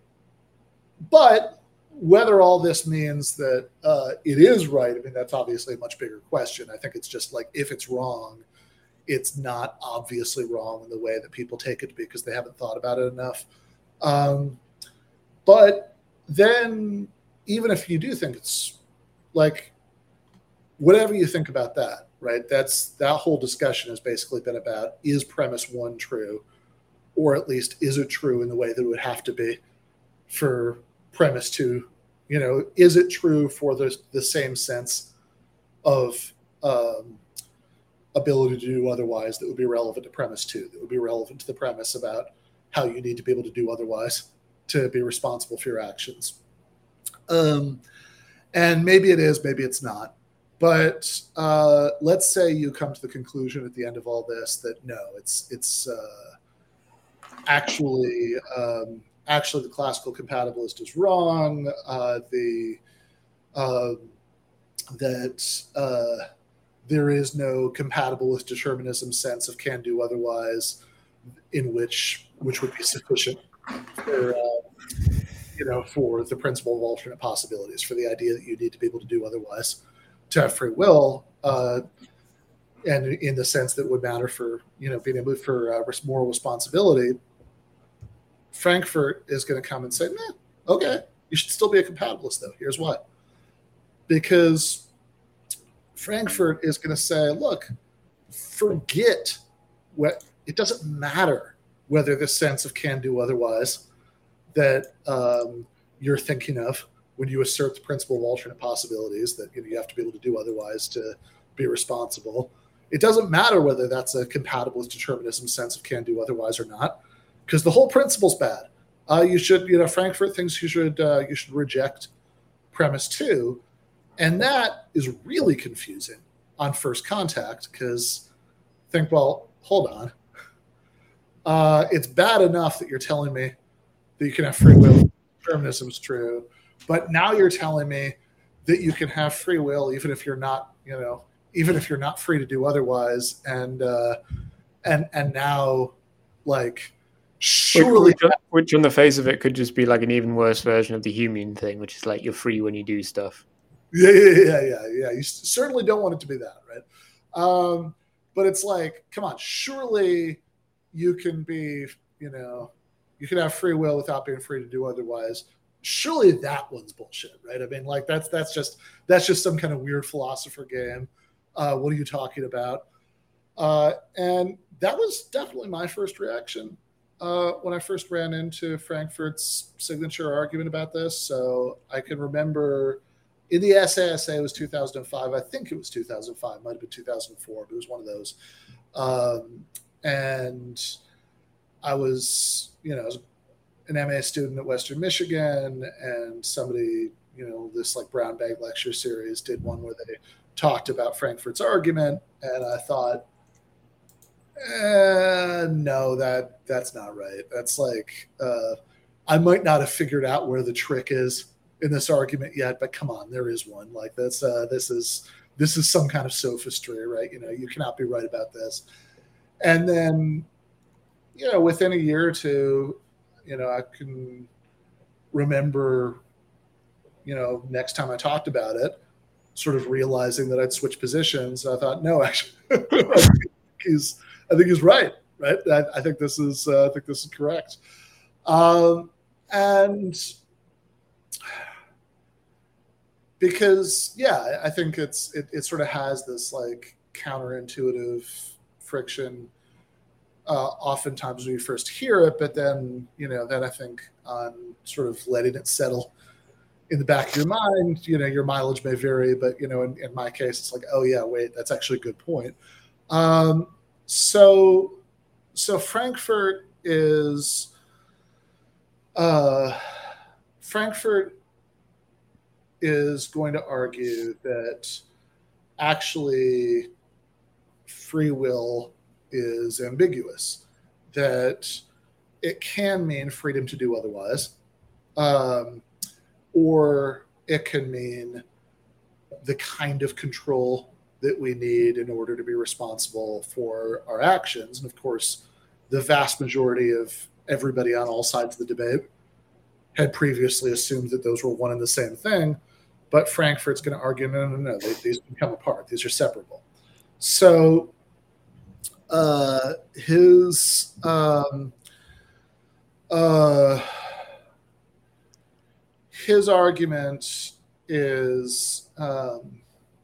but whether all this means that uh, it is right, I mean, that's obviously a much bigger question. I think it's just like if it's wrong, it's not obviously wrong in the way that people take it because they haven't thought about it enough. Um, but then even if you do think it's like, whatever you think about that, right? That's that whole discussion has basically been about, is premise one true? Or at least is it true in the way that it would have to be for premise two? You know, is it true for the, the same sense of um, ability to do otherwise that would be relevant to premise two, that would be relevant to the premise about how you need to be able to do otherwise to be responsible for your actions? Um, and maybe it is, maybe it's not. But uh, let's say you come to the conclusion at the end of all this that no, it's it's uh, actually um, actually the classical compatibilist is wrong. Uh, the uh, that uh, there is no compatible with determinism sense of can do otherwise, in which which would be sufficient for uh, you know for the principle of alternate possibilities, for the idea that you need to be able to do otherwise to have free will, uh, and in the sense that would matter for you know being able for uh, moral responsibility. Frankfurt is going to come and say, nah, okay, you should still be a compatibilist, though. Here's why. Because Frankfurt is going to say, look, forget what, it doesn't matter whether the sense of can do otherwise that um, you're thinking of when you assert the principle of alternate possibilities, that you know, you have to be able to do otherwise to be responsible. It doesn't matter whether that's a compatible with determinism sense of can do otherwise or not, because the whole principle's bad. Uh, you should, you know, Frankfurt thinks you should uh, you should reject premise two, and that is really confusing on first contact because think, well, hold on, uh, it's bad enough that you're telling me that you can have free will, determinism is true, but now you're telling me that you can have free will even if you're not, you know, even if you're not free to do otherwise, and uh, and and now like. Surely, which, which, which on the face of it could just be like an even worse version of the Humean thing, which is like you're free when you do stuff. Yeah, yeah, yeah, yeah, yeah. You certainly don't want it to be that, right? Um, but it's like, come on, surely you can be, you know, you can have free will without being free to do otherwise. Surely that one's bullshit, right? I mean, like that's that's just that's just some kind of weird philosopher game. Uh, what are you talking about? Uh, and that was definitely my first reaction. Uh, when I first ran into Frankfurt's signature argument about this. So I can remember in the essay, I say it was two thousand five. I think it was two thousand five, might have been two thousand four, but it was one of those. Um, and I was, you know, I was an M A student at Western Michigan, and somebody, you know, this like brown bag lecture series did one where they talked about Frankfurt's argument. And I thought, Uh, no, that that's not right. That's like uh, I might not have figured out where the trick is in this argument yet, but come on, there is one. Like that's uh, this is this is some kind of sophistry, right? You know, you cannot be right about this. And then, you know, within a year or two, you know, I can remember, you know, next time I talked about it, sort of realizing that I'd switch positions. I thought, no, actually, I think he's, I think he's right, right? I, I think this is, uh, I think this is correct. Um, and because, yeah, I think it's, it, it sort of has this like counterintuitive friction uh, oftentimes when you first hear it, but then, you know, then I think on sort of letting it settle in the back of your mind, you know, your mileage may vary, but, you know, in, in my case, it's like, oh yeah, wait, that's actually a good point. Um, so, so Frankfurt is, uh, Frankfurt is going to argue that actually free will is ambiguous, that it can mean freedom to do otherwise, um, or it can mean the kind of control that we need in order to be responsible for our actions. And of course, the vast majority of everybody on all sides of the debate had previously assumed that those were one and the same thing. But Frankfurt's going to argue, no, no, no, they, these become apart. These are separable. So uh, his um, uh, his argument is um,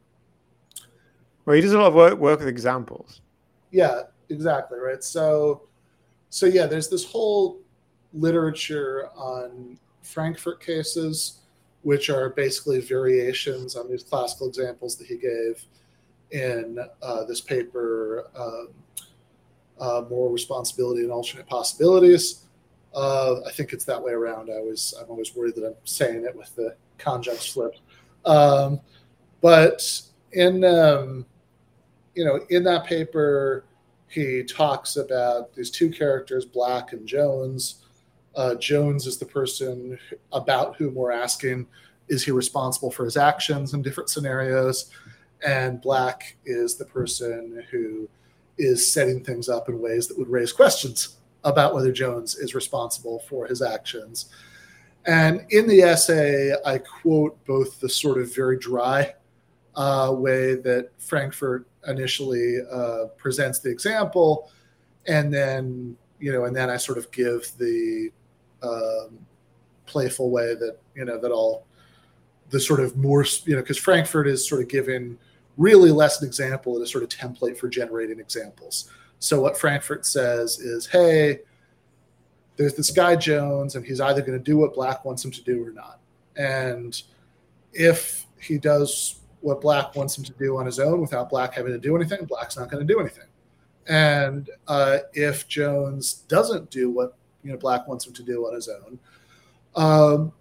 well, he does a lot of work work with examples. Yeah, exactly, right. So, so yeah, there's this whole literature on Frankfurt cases, which are basically variations on these classical examples that he gave in uh, this paper, um, uh, Moral Responsibility and Alternate Possibilities. Uh, I think it's that way around. I always, I'm always worried that I'm saying it with the conjuncts flipped. Um, but in, um, you know, in that paper, he talks about these two characters, Black and Jones. Uh, Jones is the person about whom we're asking, is he responsible for his actions in different scenarios? And Black is the person who is setting things up in ways that would raise questions about whether Jones is responsible for his actions. And in the essay, I quote both the sort of very dry uh, way that Frankfurt initially uh, presents the example, and then, you know, and then I sort of give the um, playful way that, you know, that I'll, the sort of more, you know, because Frankfurt is sort of given really less an example and a sort of template for generating examples. So what Frankfurt says is, hey, there's this guy Jones, and he's either going to do what Black wants him to do or not. And if he does what Black wants him to do on his own without Black having to do anything, Black's not going to do anything. And uh, if Jones doesn't do what, you know, Black wants him to do on his own, um,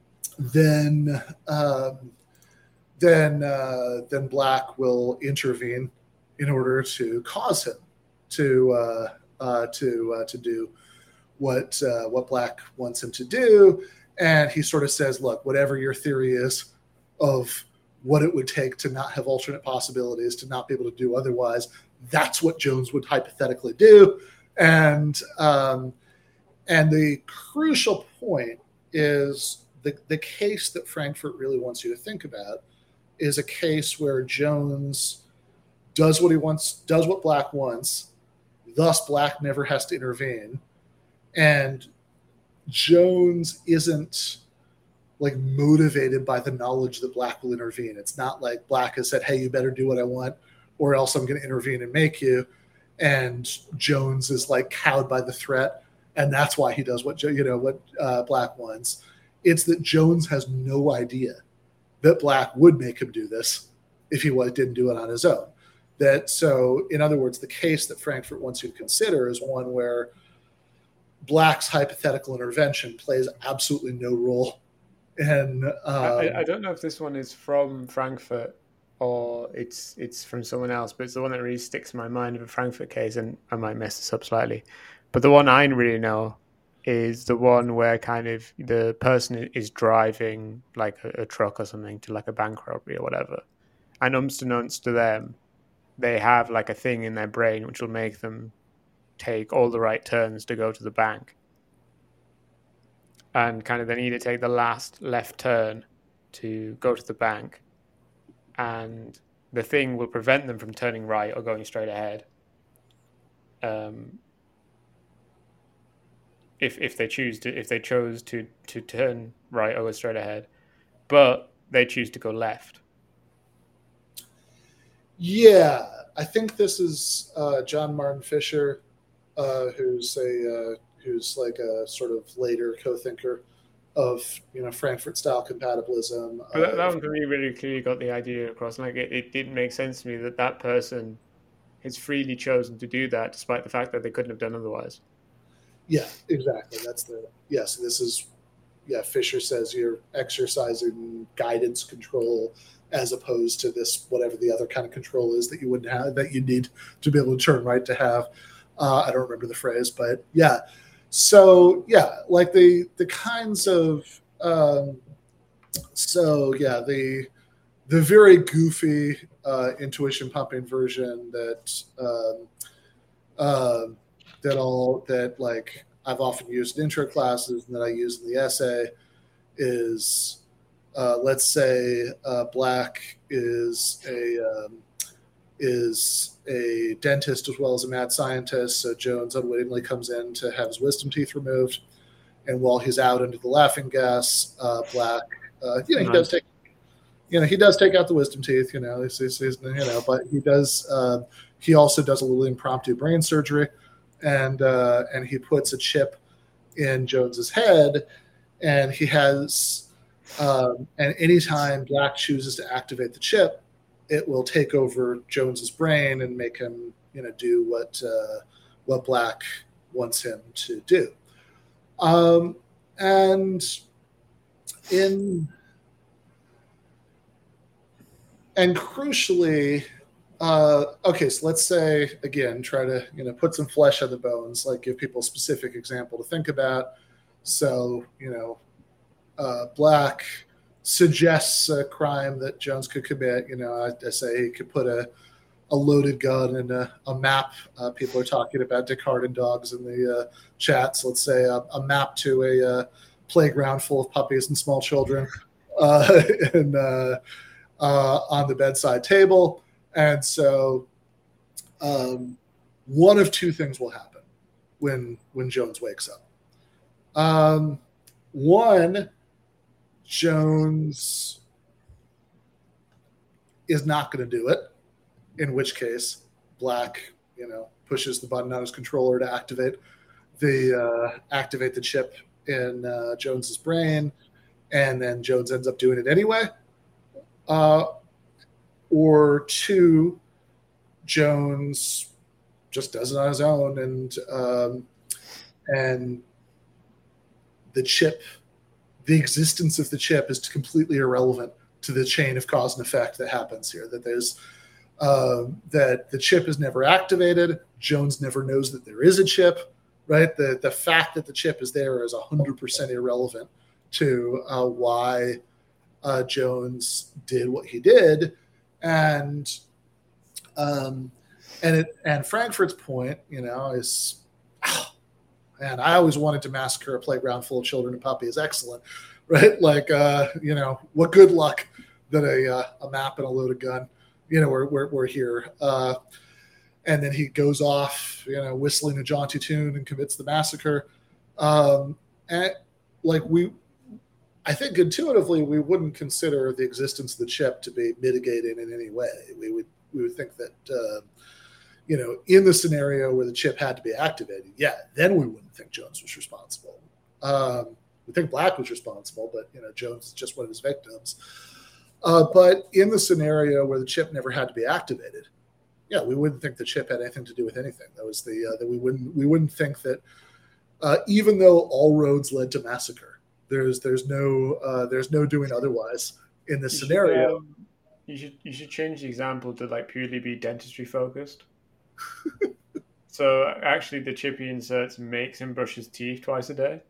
then um, then uh, then Black will intervene in order to cause him to uh, uh, to uh, to do what uh, what Black wants him to do. And he sort of says, look, whatever your theory is of what it would take to not have alternate possibilities, to not be able to do otherwise, that's what Jones would hypothetically do. And um, and the crucial point is the, the case that Frankfurt really wants you to think about is a case where Jones does what he wants, does what Black wants, thus Black never has to intervene. And Jones isn't like motivated by the knowledge that Black will intervene. It's not like Black has said, hey, you better do what I want or else I'm going to intervene and make you. And Jones is like cowed by the threat. And that's why he does what, you know, what uh, Black wants. It's that Jones has no idea that Black would make him do this if he didn't do it on his own. That so, in other words, the case that Frankfurt wants you to consider is one where Black's hypothetical intervention plays absolutely no role. And um, I, I don't know if this one is from Frankfurt or it's it's from someone else, but it's the one that really sticks in my mind of a Frankfurt case, and I might mess this up slightly. But the one I really know is the one where kind of the person is driving like a, a truck or something to like a bank robbery or whatever. And unbeknownst to them, they have like a thing in their brain which will make them take all the right turns to go to the bank. And kind of they need to take the last left turn to go to the bank. And the thing will prevent them from turning right or going straight ahead. Um, if if they choose to if they chose to to turn right or go straight ahead, but they choose to go left. Yeah, I think this is uh, John Martin Fisher, uh, who's a uh, who's like a sort of later co-thinker of you know Frankfurt style compatibilism. But that, that Of, one for me really clearly got the idea across. Like it, it didn't make sense to me that that person has freely chosen to do that, despite the fact that they couldn't have done otherwise. Yeah, exactly. That's the yes. This is yeah. Fisher says you're exercising guidance control as opposed to this whatever the other kind of control is that you wouldn't have that you need to be able to turn right to have. Uh, I don't remember the phrase, but yeah. So yeah, like the the kinds of um, so yeah the the very goofy uh, intuition pumping version that um, uh, that all that like I've often used in intro classes and that I use in the essay is uh, let's say uh, Black is a um, is a dentist as well as a mad scientist. So Jones unwittingly comes in to have his wisdom teeth removed, and while he's out under the laughing gas, uh, Black, uh, you know, he Nice. does take, you know, he does take out the wisdom teeth. You know, he's, he's, he's, you know, but he does. Uh, he also does a little impromptu brain surgery, and uh, and he puts a chip in Jones's head, and he has. Um, and anytime Black chooses to activate the chip, it will take over Jones's brain and make him, you know, do what uh, what Black wants him to do. Um, and in and crucially, uh, okay, so let's say again, try to you know put some flesh on the bones, like give people a specific example to think about. So you know, uh, Black suggests a crime that Jones could commit. You know, I, I say he could put a, a loaded gun in a, a map. Uh, people are talking about Dick Harden dogs in the uh, chats. Let's say a, a map to a uh, playground full of puppies and small children, uh, and uh, uh, on the bedside table. And so, um, one of two things will happen when when Jones wakes up. Um, one, Jones is not going to do it, in which case Black, you know, pushes the button on his controller to activate the uh, activate the chip in uh, Jones's brain, and then Jones ends up doing it anyway. Uh, or two, Jones just does it on his own, and um, and the chip. The existence of the chip is completely irrelevant to the chain of cause and effect that happens here. That there's uh, that the chip is never activated. Jones never knows that there is a chip, right? The the fact that the chip is there is one hundred percent irrelevant to uh, why uh, Jones did what he did, and um, and it and Frankfurt's point, you know, is. And I always wanted to massacre a playground full of children and puppies. Excellent, right? Like, uh, you know, what good luck that a, uh, a map and a loaded gun, you know, we're, we're, we're here. Uh, and then he goes off, you know, whistling a jaunty tune and commits the massacre. Um, and like we, I think intuitively we wouldn't consider the existence of the chip to be mitigating in any way. We would we would think that. Uh, You know, in the scenario where the chip had to be activated, yeah, then we wouldn't think Jones was responsible. Um, we think Black was responsible, but, you know, Jones is just one of his victims. Uh, but in the scenario where the chip never had to be activated, yeah, we wouldn't think the chip had anything to do with anything. That was the uh, that we wouldn't we wouldn't think that uh, even though all roads led to massacre, there's there's no uh, there's no doing otherwise in this You scenario. Should, um, you should you should change the example to like purely be dentistry focused. So actually, the chip he inserts makes him brush his teeth twice a day.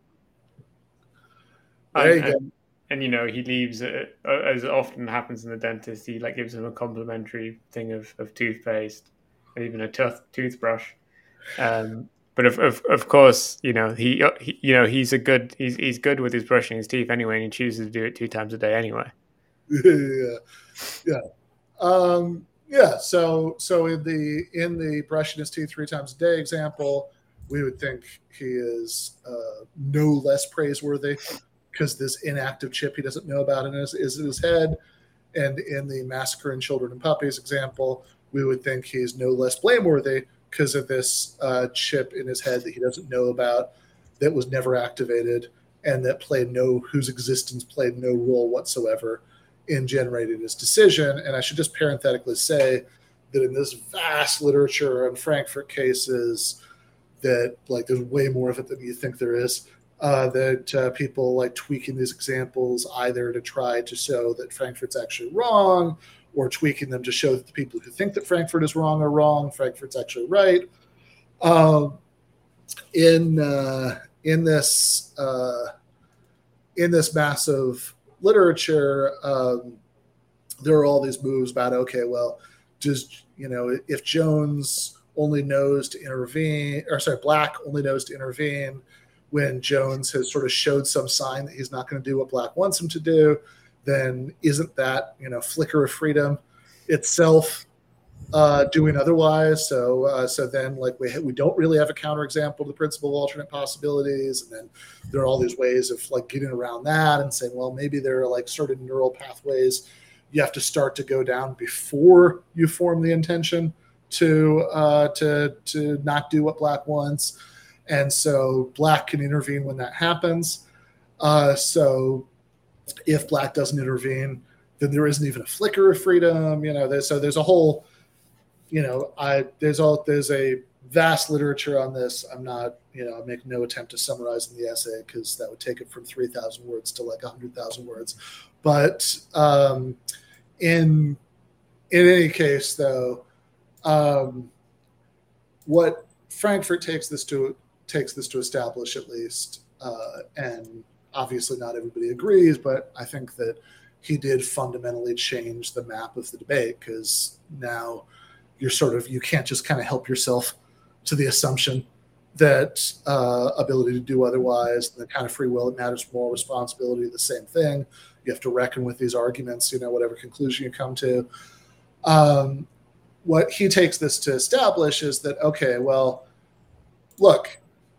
There And, you go. and, and you know, he leaves it, uh, as often happens in the dentist. He like gives him a complimentary thing of, of toothpaste, and even a tooth toothbrush. Um, but of, of of course, you know he, he you know he's a good he's he's good with his brushing his teeth anyway, and he chooses to do it two times a day anyway. yeah, yeah, um, yeah. So so in the in the brushing his teeth three times a day example, we would think he is uh, no less praiseworthy because this inactive chip he doesn't know about in his, is in his head. And in the massacring children and puppies example, we would think he's no less blameworthy because of this uh, chip in his head that he doesn't know about, that was never activated, and that played no whose existence played no role whatsoever in generating his decision. And I should just parenthetically say that in this vast literature on Frankfurt cases, that like there's way more of it than you think there is. Uh, that uh, people like tweaking these examples either to try to show that Frankfurt's actually wrong, or tweaking them to show that the people who think that Frankfurt is wrong are wrong. Frankfurt's actually right. Um, in uh, in this uh, in this massive literature, um, there are all these moves about, okay, well, does you know if Jones only knows to intervene, or sorry, Black only knows to intervene when Jones has sort of showed some sign that he's not going to do what Black wants him to do, then isn't that, you know, flicker of freedom itself uh, doing otherwise? So uh, so then like we, we don't really have a counterexample to the principle of alternate possibilities. And then there are all these ways of like getting around that and saying, well, maybe there are like certain neural pathways you have to start to go down before you form the intention to uh, to to not do what Black wants. And so Black can intervene when that happens. Uh, so if Black doesn't intervene, then there isn't even a flicker of freedom. You know, there's, so there's a whole, you know, I there's all there's a vast literature on this. I'm not, you know, I make no attempt to summarize in the essay because that would take it from three thousand words to like one hundred thousand words. But um, in in any case, though, um, what Frankfurt takes this to takes this to establish, at least, uh, and obviously not everybody agrees, but I think that he did fundamentally change the map of the debate, because now you're sort of, you can't just kind of help yourself to the assumption that uh, ability to do otherwise, the kind of free will, it matters, moral responsibility, the same thing. You have to reckon with these arguments, you know, whatever conclusion you come to. Um, what he takes this to establish is that, okay, well, look,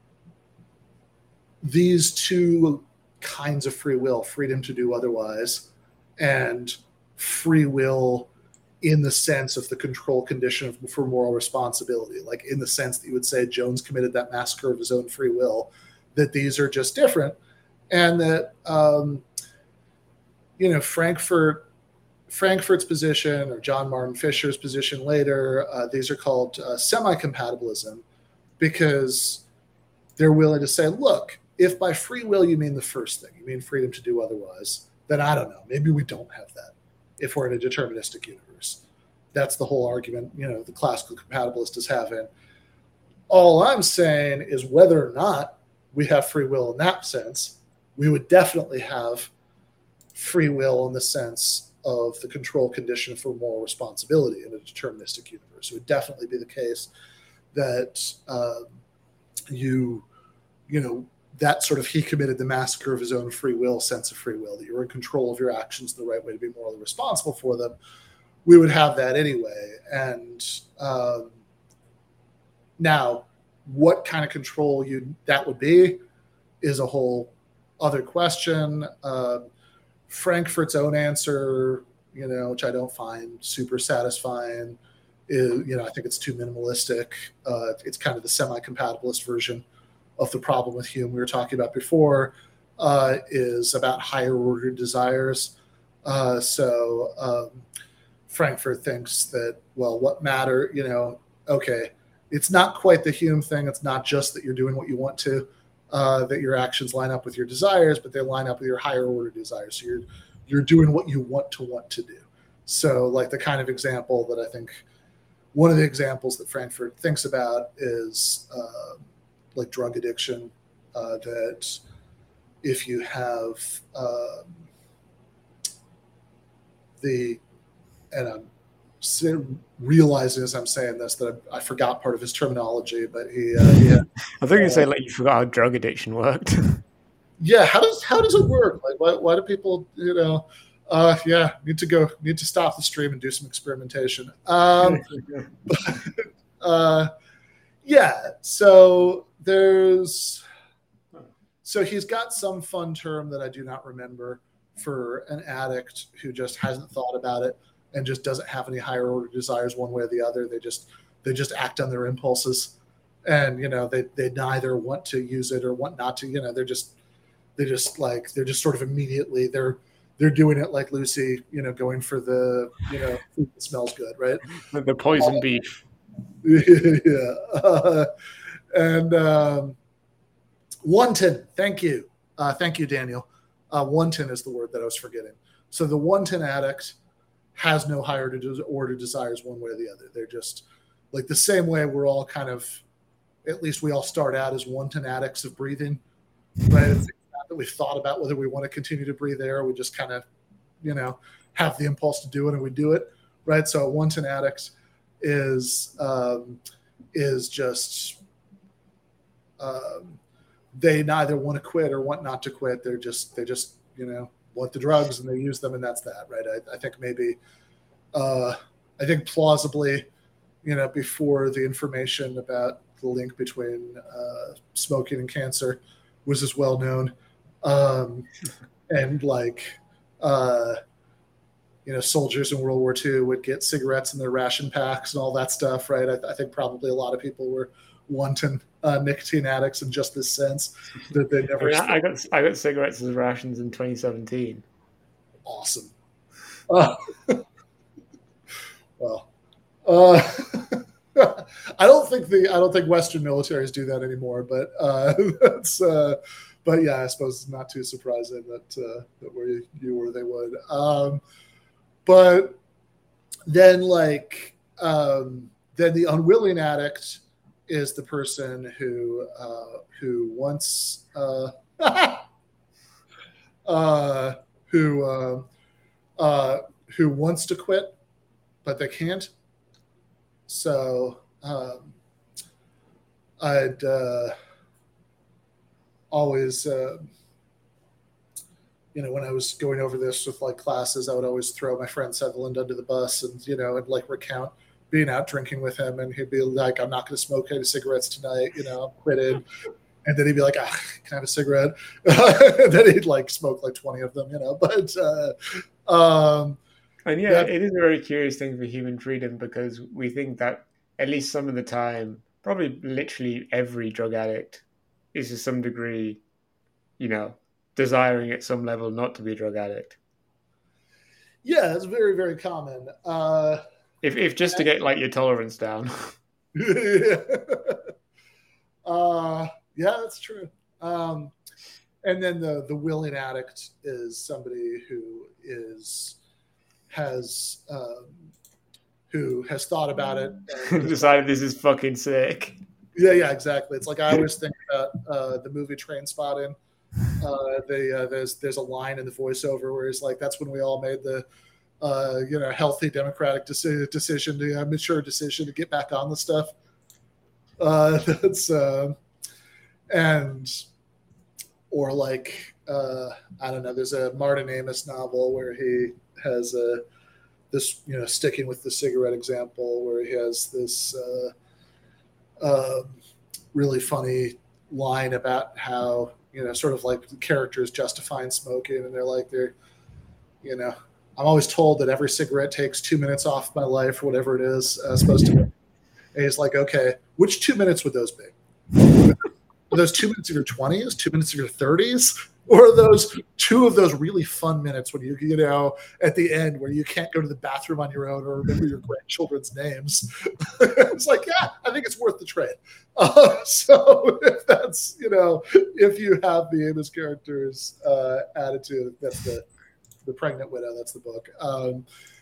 these two kinds of free will, freedom to do otherwise, and free will in the sense of the control condition for moral responsibility, like in the sense that you would say Jones committed that massacre of his own free will, that these are just different. And that, um, you know, Frankfurt, Frankfurt's position, or John Martin Fisher's position later, uh, these are called uh, semi-compatibilism, because they're willing to say, look, if by free will you mean the first thing, you mean freedom to do otherwise, then I don't know, maybe we don't have that if we're in a deterministic universe. That's the whole argument, you know, the classical compatibilist is having. All I'm saying is whether or not we have free will in that sense, we would definitely have free will in the sense of the control condition for moral responsibility in a deterministic universe. It would definitely be the case that uh, you, you know, that sort of he committed the massacre of his own free will sense of free will, that you're in control of your actions the right way to be morally responsible for them. We would have that anyway. And um, now, what kind of control you that would be is a whole other question. Uh, Frankfurt's own answer, you know, which I don't find super satisfying, is, you know, I think it's too minimalistic. Uh, it's kind of the semi-compatibilist version of the problem with Hume we were talking about before, uh, is about higher order desires. Uh, so um, Frankfurt thinks that, well, what matter, you know, okay, it's not quite the Hume thing. It's not just that you're doing what you want to, uh, that your actions line up with your desires, but they line up with your higher order desires. So you're, you're doing what you want to want to do. So like the kind of example that I think one of the examples that Frankfurt thinks about is uh, like drug addiction, uh, that if you have um, the, and I'm realizing as I'm saying this that I, I forgot part of his terminology, but he, uh, he had, I think you uh, say like you forgot how drug addiction worked. Yeah, how does how does it work? Like, why, why do people, you know? Uh, yeah, need to go, need to stop the stream and do some experimentation. Um, but, uh, yeah, so there's, so he's got some fun term that I do not remember for an addict who just hasn't thought about it and just doesn't have any higher order desires one way or the other. They just they just act on their impulses, and you know they they neither want to use it or want not to. You know, they're just they just like they're just sort of immediately they're they're doing it like Lucy, you know, going for the, you know, food that smells good, right? The poison uh, beef. Yeah. Uh, and um, wanton, thank you. Uh, thank you, Daniel. Uh, wanton is the word that I was forgetting. So the wanton addict has no higher order desires one way or the other. They're just like the same way we're all kind of, at least we all start out as wanton addicts of breathing, right? It's not that we've thought about whether we want to continue to breathe air. We just kind of, you know, have the impulse to do it and we do it, right? So a wanton addict is um, is just um, they neither want to quit or want not to quit. They're just they just you know want the drugs and they use them and that's that, right? I, I think maybe uh, I think plausibly, you know, before the information about the link between uh, smoking and cancer was as well known, um, and like. Uh, you know, soldiers in World War Two would get cigarettes in their ration packs and all that stuff, right? I, I think probably a lot of people were wanton uh, nicotine addicts in just this sense that they never. I, mean, I got I got cigarettes as rations in twenty seventeen. Awesome. Uh, well, uh, I don't think the I don't think Western militaries do that anymore, but uh, that's. Uh, but yeah, I suppose it's not too surprising that uh, that where you, you were, they would. Um, But then, like, um, then the unwilling addict is the person who uh, who wants uh, uh, who uh, uh, who wants to quit, but they can't. So um, I'd uh, always. Uh, You know, when I was going over this with like classes, I would always throw my friend Sutherland under the bus and, you know, and like recount being out drinking with him. And he'd be like, I'm not going to smoke any cigarettes tonight. You know, I'm quitted. And then he'd be like, ah, can I have a cigarette? And then he'd like smoke like twenty of them, you know, but. Uh, um, and yeah, that, it is a very curious thing for human freedom because we think that at least some of the time, probably literally every drug addict is to some degree, you know, desiring at some level not to be a drug addict. Yeah, it's very, very common. Uh, if if just to get like your tolerance down. yeah. Uh, yeah, that's true. Um, and then the the willing addict is somebody who is has um, who has thought about it and decided this is fucking sick. Yeah, yeah, exactly. It's like I always think about uh, the movie Trainspotting. Uh, they, uh, there's there's a line in the voiceover where he's like, "That's when we all made the, uh, you know, healthy democratic deci- decision, the uh, mature decision to get back on the stuff." Uh, that's uh, and or like uh, I don't know. There's a Martin Amis novel where he has a this you know sticking with the cigarette example where he has this uh, uh, really funny line about how. You know, sort of like the characters justifying smoking, and they're like, they're, you know, I'm always told that every cigarette takes two minutes off my life, whatever it is uh, supposed to be. And he's like, okay, which two minutes would those be? Are those two minutes of your twenties, two minutes of your thirties, or are those two of those really fun minutes when you, you know, at the end where you can't go to the bathroom on your own or remember your grandchildren's names? It's like, yeah, I think it's worth the trade. Uh, so if that's, you know, if you have the Amos character's uh, attitude, that's the the pregnant widow. That's the book. Um,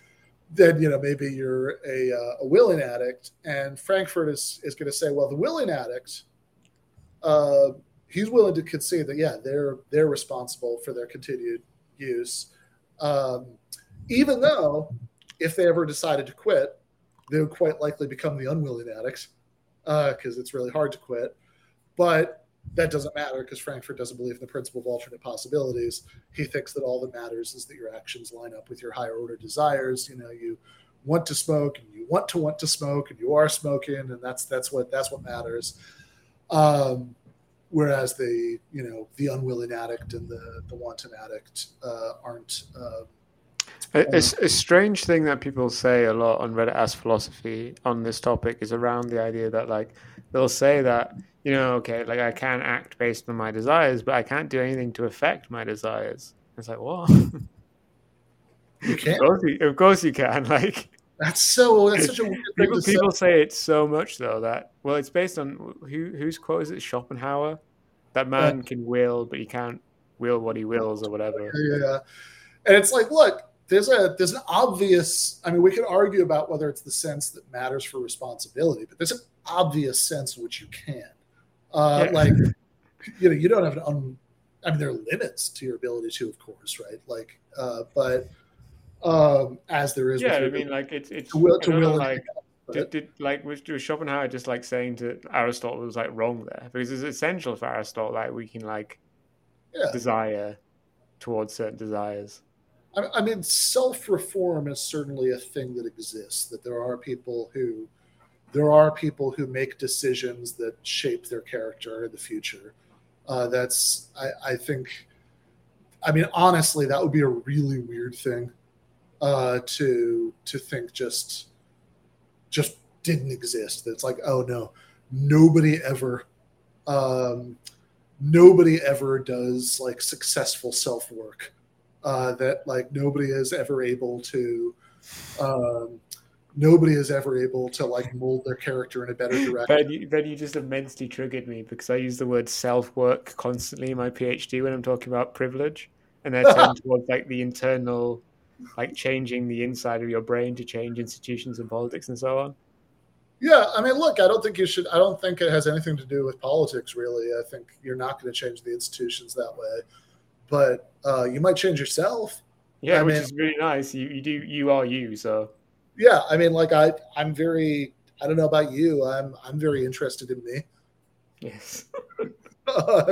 then you know maybe you're a, uh, a willing addict, and Frankfurt is is going to say, well, the willing addict, uh, he's willing to concede that yeah, they're they're responsible for their continued use, um, even though if they ever decided to quit, they would quite likely become the unwilling addict because uh, it's really hard to quit. But that doesn't matter because Frankfurt doesn't believe in the principle of alternate possibilities. He thinks that all that matters is that your actions line up with your higher order desires. You know, you want to smoke and you want to want to smoke and you are smoking, and that's that's what that's what matters. Um, whereas the you know the unwilling addict and the the wanton addict uh, aren't. Uh, a, a, a strange thing that people say a lot on Reddit Ask Philosophy on this topic is around the idea that like they'll say that. You know, okay, like I can act based on my desires, but I can't do anything to affect my desires. It's like, what? You can't. Of course you, of course you can. Like that's so. That's such a weird thing people. To People say. say it so much though that well, it's based on who whose quote is it? Schopenhauer. That man uh, can will, but he can't will what he wills or whatever. Yeah, and it's like, look, there's a there's an obvious. I mean, we could argue about whether it's the sense that matters for responsibility, but there's an obvious sense in which you can. Uh, yeah. Like, you know, you don't have an, un, I mean, there are limits to your ability to, of course, right? Like, uh, but um, as there is, yeah, I mean, like it's it's to will, to will like, did, did, like was, was Schopenhauer just like saying to Aristotle was like wrong there because it's essential for Aristotle like we can like yeah. desire towards certain desires. I, I mean, self-reform is certainly a thing that exists. That there are people who. There are people who make decisions that shape their character in the future. Uh, that's, I, I think, I mean, honestly, that would be a really weird thing uh, to to think just just didn't exist. It's like, oh no, nobody ever, um, nobody ever does like successful self work. Uh, that like nobody is ever able to. Um, Nobody is ever able to like mold their character in a better direction. Ben, you, ben, you just immensely triggered me because I use the word self-work constantly in my PhD when I'm talking about privilege, and I tend towards like the internal, like changing the inside of your brain to change institutions and politics and so on. Yeah, I mean, look, I don't think you should. I don't think it has anything to do with politics, really. I think you're not going to change the institutions that way, but uh, you might change yourself. Yeah, I which mean, is really nice. You you do you are you so. Yeah, I mean, like I, I'm very. I don't know about you. I'm, I'm very interested in me. Yes. uh,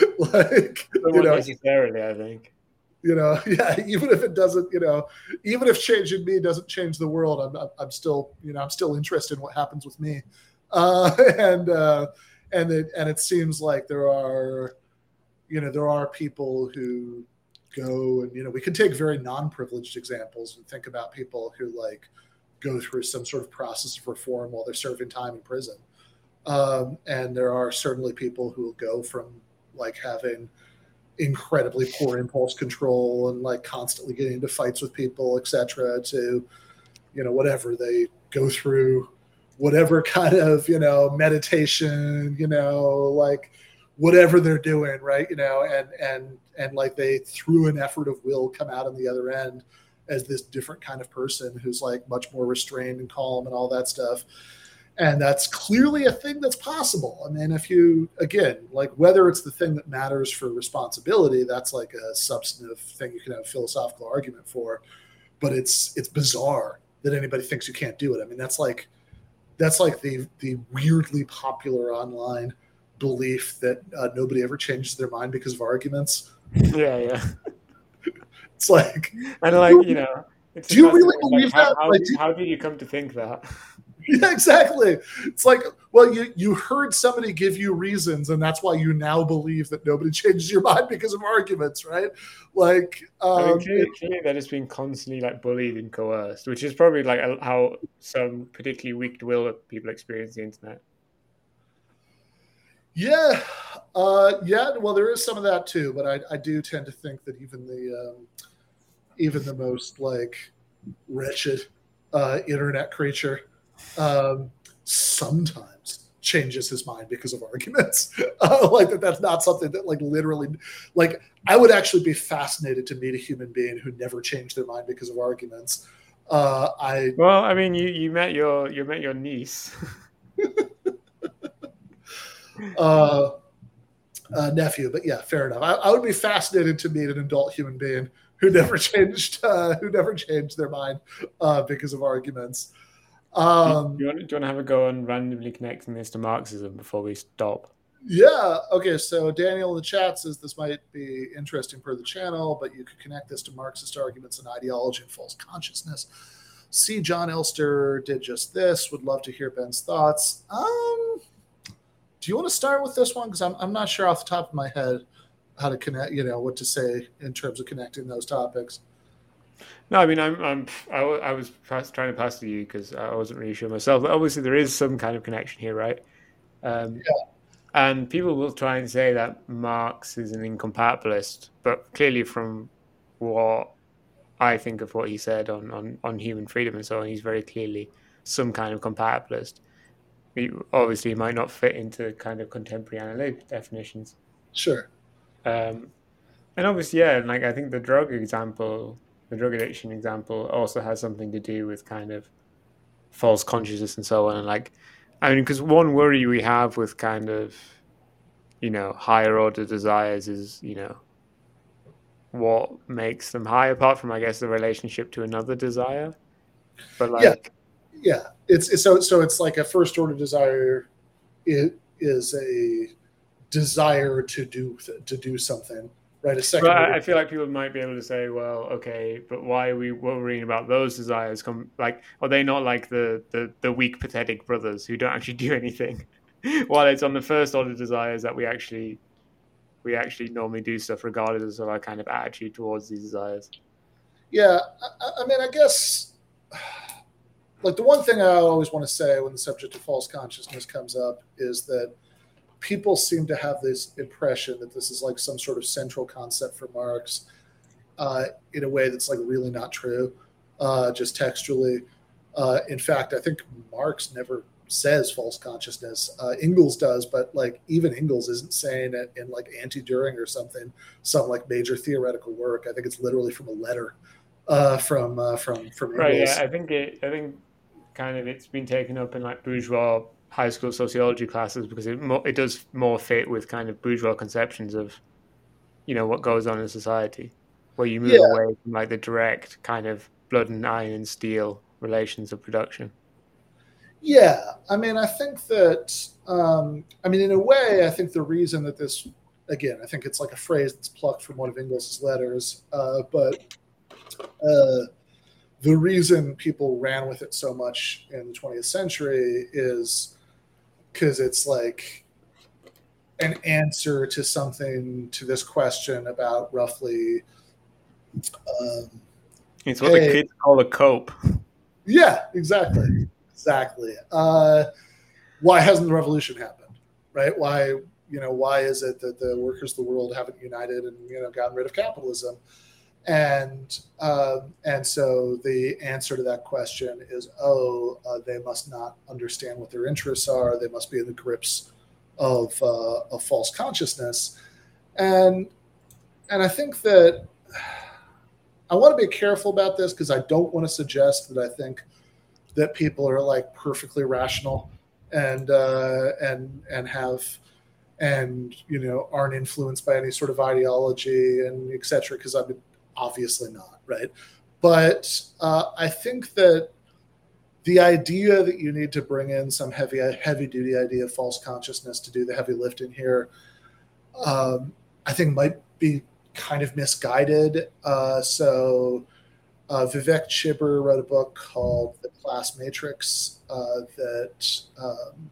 like Not you know, necessarily, I think. You know, yeah. Even if it doesn't, you know, even if changing me doesn't change the world, I'm, I'm, I'm still, you know, I'm still interested in what happens with me. Uh, and uh, and it and it seems like there are, you know, there are people who go and you know, we can take very non-privileged examples and think about people who like. Go through some sort of process of reform while they're serving time in prison. Um, and there are certainly people who will go from like having incredibly poor impulse control and like constantly getting into fights with people, et cetera, to, you know, whatever they go through, whatever kind of, you know, meditation, you know, like whatever they're doing, right. You know, and, and, and like they through an effort of will come out on the other end as this different kind of person who's like much more restrained and calm and all that stuff. And that's clearly a thing that's possible. I mean, if you, again, like whether it's the thing that matters for responsibility, that's like a substantive thing you can have a philosophical argument for, but it's, it's bizarre that anybody thinks you can't do it. I mean, that's like, that's like the, the weirdly popular online belief that uh, nobody ever changes their mind because of arguments. Yeah. Yeah. It's like, and like, you know, it's do you really believe like, that? How, how, like, do, how did you come to think that? Yeah, exactly. It's like, well, you, you heard somebody give you reasons, and that's why you now believe that nobody changes your mind because of arguments, right? Like, um, I mean, clearly, clearly that has been constantly like bullied and coerced, which is probably like how some particularly weak-willed people experience the internet. Yeah, uh, yeah. Well, there is some of that too, but I, I do tend to think that even the um, even the most like wretched uh, internet creature um, sometimes changes his mind because of arguments. Uh, like that, that's not something that like literally, like I would actually be fascinated to meet a human being who never changed their mind because of arguments. Uh, I well, I mean, you, you met your you met your niece. uh, uh, nephew, but yeah, fair enough. I, I would be fascinated to meet an adult human being who never changed uh, who never changed their mind uh, because of arguments. Do you, Um, do you want do you want to have a go on randomly connecting this to Marxism before we stop? yeah. Okay. So Daniel in the chat says this might be interesting for the channel, but you could connect this to Marxist arguments and ideology and false consciousness. See, John Elster did just this. Would love to hear Ben's thoughts. Um, do you want to start with this one? Because I'm, I'm not sure off the top of my head how to connect, you know, what to say in terms of connecting those topics. No, I mean, I'm, I'm, I, wa- I was pass, trying to pass to you because I wasn't really sure myself. But obviously, there is some kind of connection here, right? Um, Yeah. and people will try and say that Marx is an incompatibilist, but clearly, from what I think of what he said on, on, on human freedom and so on, he's very clearly some kind of compatibilist. He, obviously, he might not fit into kind of contemporary analytic definitions. Sure. Um, and obviously, yeah, like I think the drug example, the drug addiction example, also has something to do with kind of false consciousness and so on. And like, I mean, because one worry we have with kind of, you know, higher order desires is, you know, what makes them high, apart from, I guess, the relationship to another desire. But Yeah. like, Yeah. It's, it's so so it's like a first order desire. It is a desire to do to do something, right? A second but order. I feel like people might be able to say, well, okay, but why are we worrying about those desires? Come, like, are they not like the the the weak, pathetic brothers who don't actually do anything? While it's on the first order desires that we actually we actually normally do stuff regardless of our kind of attitude towards these desires. Yeah. I, I mean, I guess like the one thing I always want to say when the subject of false consciousness comes up is that people seem to have this impression that this is like some sort of central concept for Marx uh, in a way that's like really not true, uh, just textually. Uh, in fact, I think Marx never says false consciousness. Uh, Engels does, but like even Engels isn't saying it in like Anti-Düring or something, some like major theoretical work. I think it's literally from a letter uh, from uh, from from Right? Yeah, Engels. I think it. I think kind of it's been taken up in like bourgeois high school sociology classes because it mo- it does more fit with kind of bourgeois conceptions of you know what goes on in society, where you move Yeah, away from like the direct kind of blood and iron and steel relations of production. yeah. I mean, I think that, um, I mean, in a way, I think the reason that this, again, I think it's like a phrase that's plucked from one of Engels' letters, uh, but uh, the reason people ran with it so much in the twentieth century is because it's like an answer to something to this question about roughly, um, It's what the hey, kids call a cope. yeah, exactly, exactly. Uh, why hasn't the revolution happened, right? Why, you know, why is it that the workers of the world haven't united and, you know, gotten rid of capitalism? And um, and so the answer to that question is, oh, uh, they must not understand what their interests are. They must be in the grips of uh, of false consciousness. And and I think that I want to be careful about this because I don't want to suggest that I think that people are like perfectly rational and uh, and and have and you know aren't influenced by any sort of ideology and et cetera. Because I'm obviously not, right? But uh, I think that the idea that you need to bring in some heavy heavy duty idea of false consciousness to do the heavy lifting here, um, I think might be kind of misguided. Uh, so uh, Vivek Chibber wrote a book called The Class Matrix uh, that um,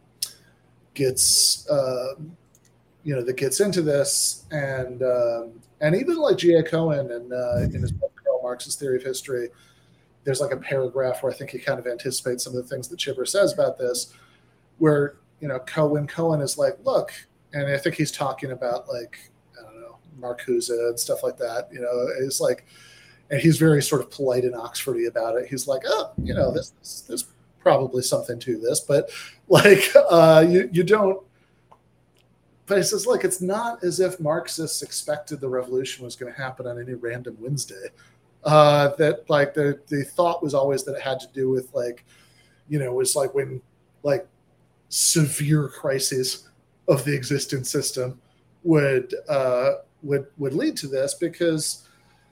gets um, you know that gets into this, and um, and even like G A. Cohen and uh, in his book Karl Marx's Theory of History, there's like a paragraph where I think he kind of anticipates some of the things that Chibber says about this, where you know Cohen Cohen is like, look, and I think he's talking about like I don't know Marcuse and stuff like that. You know, it's like, and he's very sort of polite and Oxfordy about it. He's like, oh, you know, this, this there's probably something to this, but like uh, you you don't. But he says, look, it's not as if Marxists expected the revolution was going to happen on any random Wednesday. Uh, that like the the thought was always that it had to do with like, you know, it was like when like severe crises of the existing system would uh, would would lead to this, because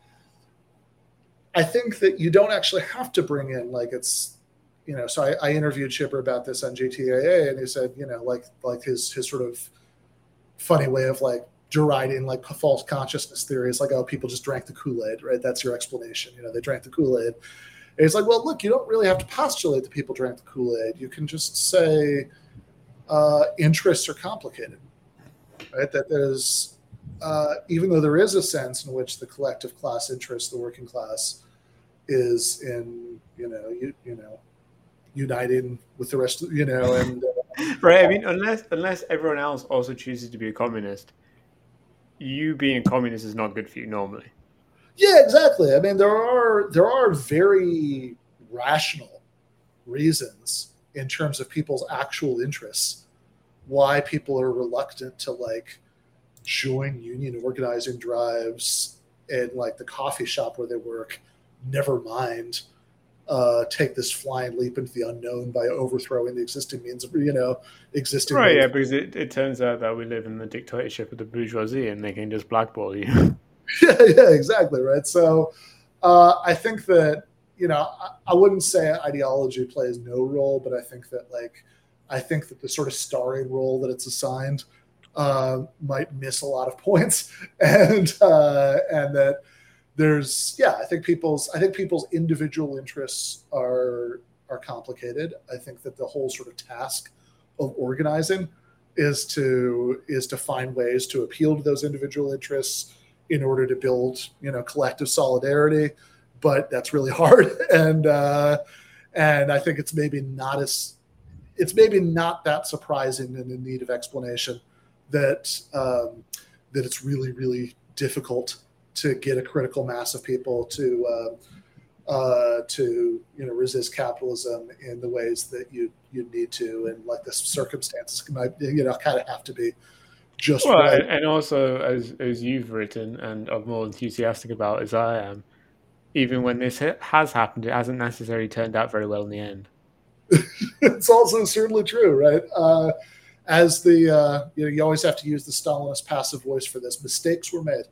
I think that you don't actually have to bring in like it's, you know. So I, I interviewed Chipper about this on G T A A, and he said, you know, like like his his sort of funny way of like deriding like false consciousness theory is like, oh, people just drank the Kool-Aid, right? That's your explanation. You know, they drank the Kool-Aid. And it's like, well, look, you don't really have to postulate that people drank the Kool-Aid. You can just say uh, interests are complicated, right? That there's, uh, even though there is a sense in which the collective class interest, the working class, is in, you know, you, you know, uniting with the rest of, you know, and uh, right. I mean, unless unless everyone else also chooses to be a communist, you being a communist is not good for you normally. Yeah, exactly. I mean, there are there are very rational reasons in terms of people's actual interests why people are reluctant to like join union organizing drives in like the coffee shop where they work. Never mind uh, take this flying leap into the unknown by overthrowing the existing means of, you know, existing. Right, yeah, because it, it turns out that we live in the dictatorship of the bourgeoisie and they can just blackball you. yeah, yeah, exactly, right? So uh, I think that, you know, I, I wouldn't say ideology plays no role, but I think that, like, I think that the sort of starring role that it's assigned uh, might miss a lot of points, and uh, and that there's, yeah, I think people's I think people's individual interests are are complicated. I think that the whole sort of task of organizing is to is to find ways to appeal to those individual interests in order to build, you know, collective solidarity. But that's really hard, and uh, and I think it's maybe not as it's maybe not that surprising and in need of explanation that um, that it's really really difficult to get a critical mass of people to uh, uh, to you know resist capitalism in the ways that you you need to, and like the circumstances might, you know, kind of have to be just well, right. and also as as you've written and are more enthusiastic about as I am, even when this has happened, it hasn't necessarily turned out very well in the end. It's also certainly true, right? Uh, as the uh, you know, you always have to use the Stalinist passive voice for this. Mistakes were made.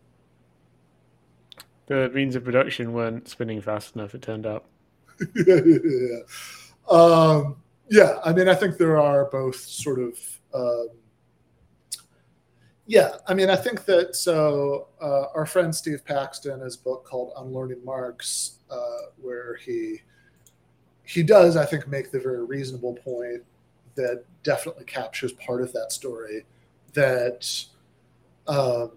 The means of production weren't spinning fast enough, it turned out. yeah. Um, yeah, I mean, I think there are both sort of. Um, yeah, I mean, I think that so uh, our friend Steve Paxton has a book called Unlearning Marx, uh, where he he does, I think, make the very reasonable point that definitely captures part of that story, that um,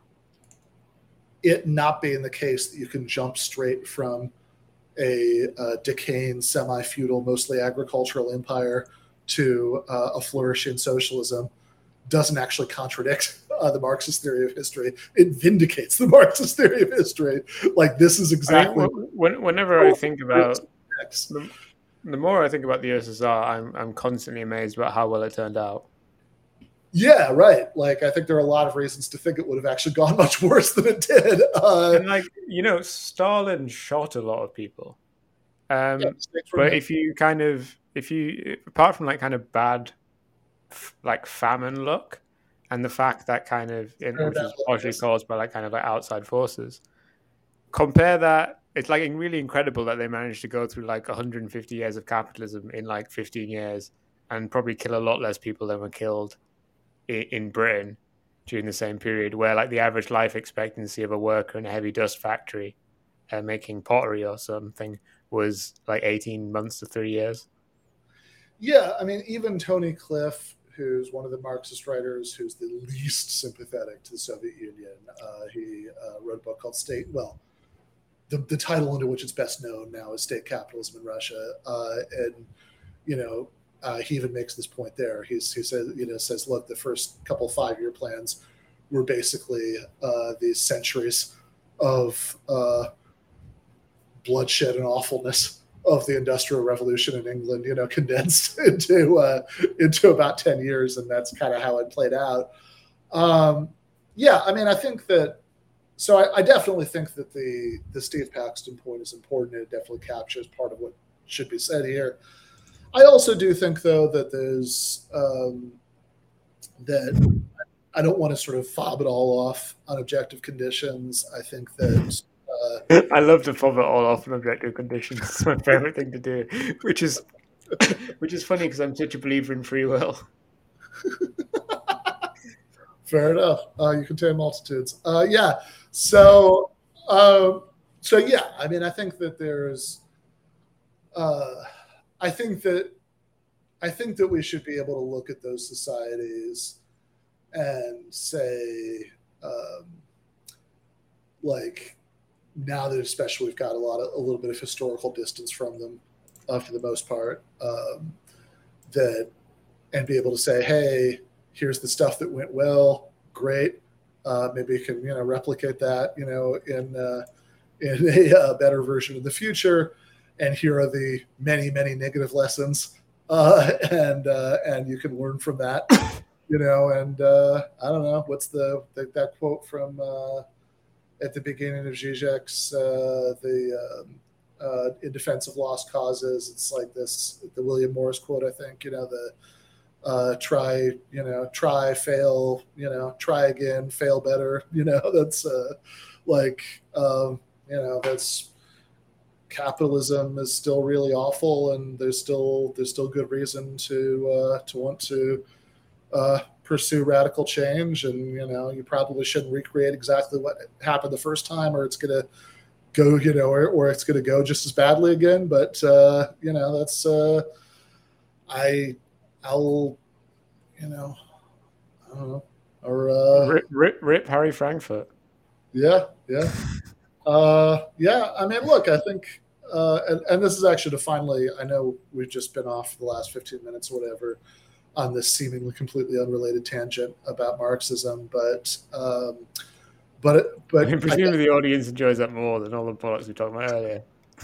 it not being the case that you can jump straight from a, a decaying, semi-feudal, mostly agricultural empire to uh, a flourishing socialism doesn't actually contradict uh, the Marxist theory of history. It vindicates the Marxist theory of history. Like, this is exactly... I mean, when, whenever I think about... The, the more I think about the U S S R, I'm I'm constantly amazed about how well it turned out. Yeah, right. Like, I think there are a lot of reasons to think it would have actually gone much worse than it did. Uh, and like, you know, Stalin shot a lot of people. Um, yeah, but if you kind of, if you, apart from like kind of bad, like famine luck, and the fact that kind of, in, which is partially caused by like kind of like outside forces, compare that. It's like really incredible that they managed to go through like one hundred fifty years of capitalism in like fifteen years and probably kill a lot less people than were killed in, in Britain during the same period, where like the average life expectancy of a worker in a heavy dust factory uh, making pottery or something was like eighteen months to three years. Yeah, I mean, even Tony Cliff, who's one of the Marxist writers who's the least sympathetic to the Soviet Union, uh, he uh, wrote a book called State, well, The, the title under which it's best known now is State Capitalism in Russia, uh, and you know uh, he even makes this point there. He's, he says, you know, says, look, the first couple five year plans were basically uh, these centuries of uh, bloodshed and awfulness of the Industrial Revolution in England, you know, condensed into uh, into about ten years, and that's kind of how it played out. Um, yeah, I mean, I think that. so I, I definitely think that the the Steve Paxton point is important. It definitely captures part of what should be said here. I also do think, though, that there's um, that I don't want to sort of fob it all off on objective conditions. I think that uh, I love to fob it all off on objective conditions. It's my favorite thing to do, which is which is funny because I'm such a believer in free will. Fair enough. Uh, you contain multitudes. Uh, yeah. So, uh, so yeah. I mean, I think that there's. Uh, I think that, I think that we should be able to look at those societies and say, um, like, now that especially we've got a lot of a little bit of historical distance from them, uh, for the most part, um, that and be able to say, hey, here's the stuff that went well, great. Uh, maybe you can you know replicate that you know in uh, in a uh, better version in the future. And here are the many many negative lessons, uh, and uh, and you can learn from that. You know, and uh, I don't know what's the, the that quote from uh, at the beginning of Zizek's uh, the um, uh, in defense of lost causes. It's like this the William Morris quote, I think. You know the uh, try you know try fail you know try again fail better. You know that's uh, like um, you know that's capitalism is still really awful, and there's still there's still good reason to uh, to want to. Uh, pursue radical change, and you know you probably shouldn't recreate exactly what happened the first time, or it's gonna go you know or, or it's gonna go just as badly again. But uh, you know that's uh, I I'll you know I don't know or uh, Rip, rip, rip Harry Frankfurt. Yeah, yeah, uh, yeah. I mean, look, I think, uh, and, and this is actually to finally. I know we've just been off for the last fifteen minutes or whatever on this seemingly completely unrelated tangent about Marxism, but um, but but I mean, presumably the audience enjoys that more than all the products we talked about earlier.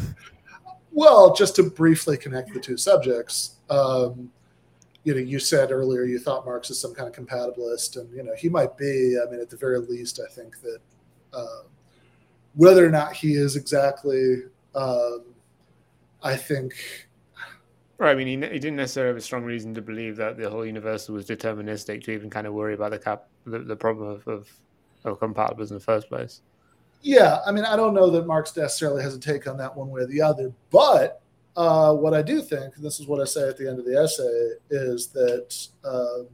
Well, just to briefly connect the two subjects, um, you know, you said earlier you thought Marx is some kind of compatibilist, and you know he might be. I mean, at the very least, I think that uh, whether or not he is exactly, um, I think. Right. I mean, he, he didn't necessarily have a strong reason to believe that the whole universe was deterministic to even kind of worry about the cap, the, the problem of, of, of compatibilism in the first place. Yeah, I mean, I don't know that Marx necessarily has a take on that one way or the other, but uh, what I do think, and this is what I say at the end of the essay, is that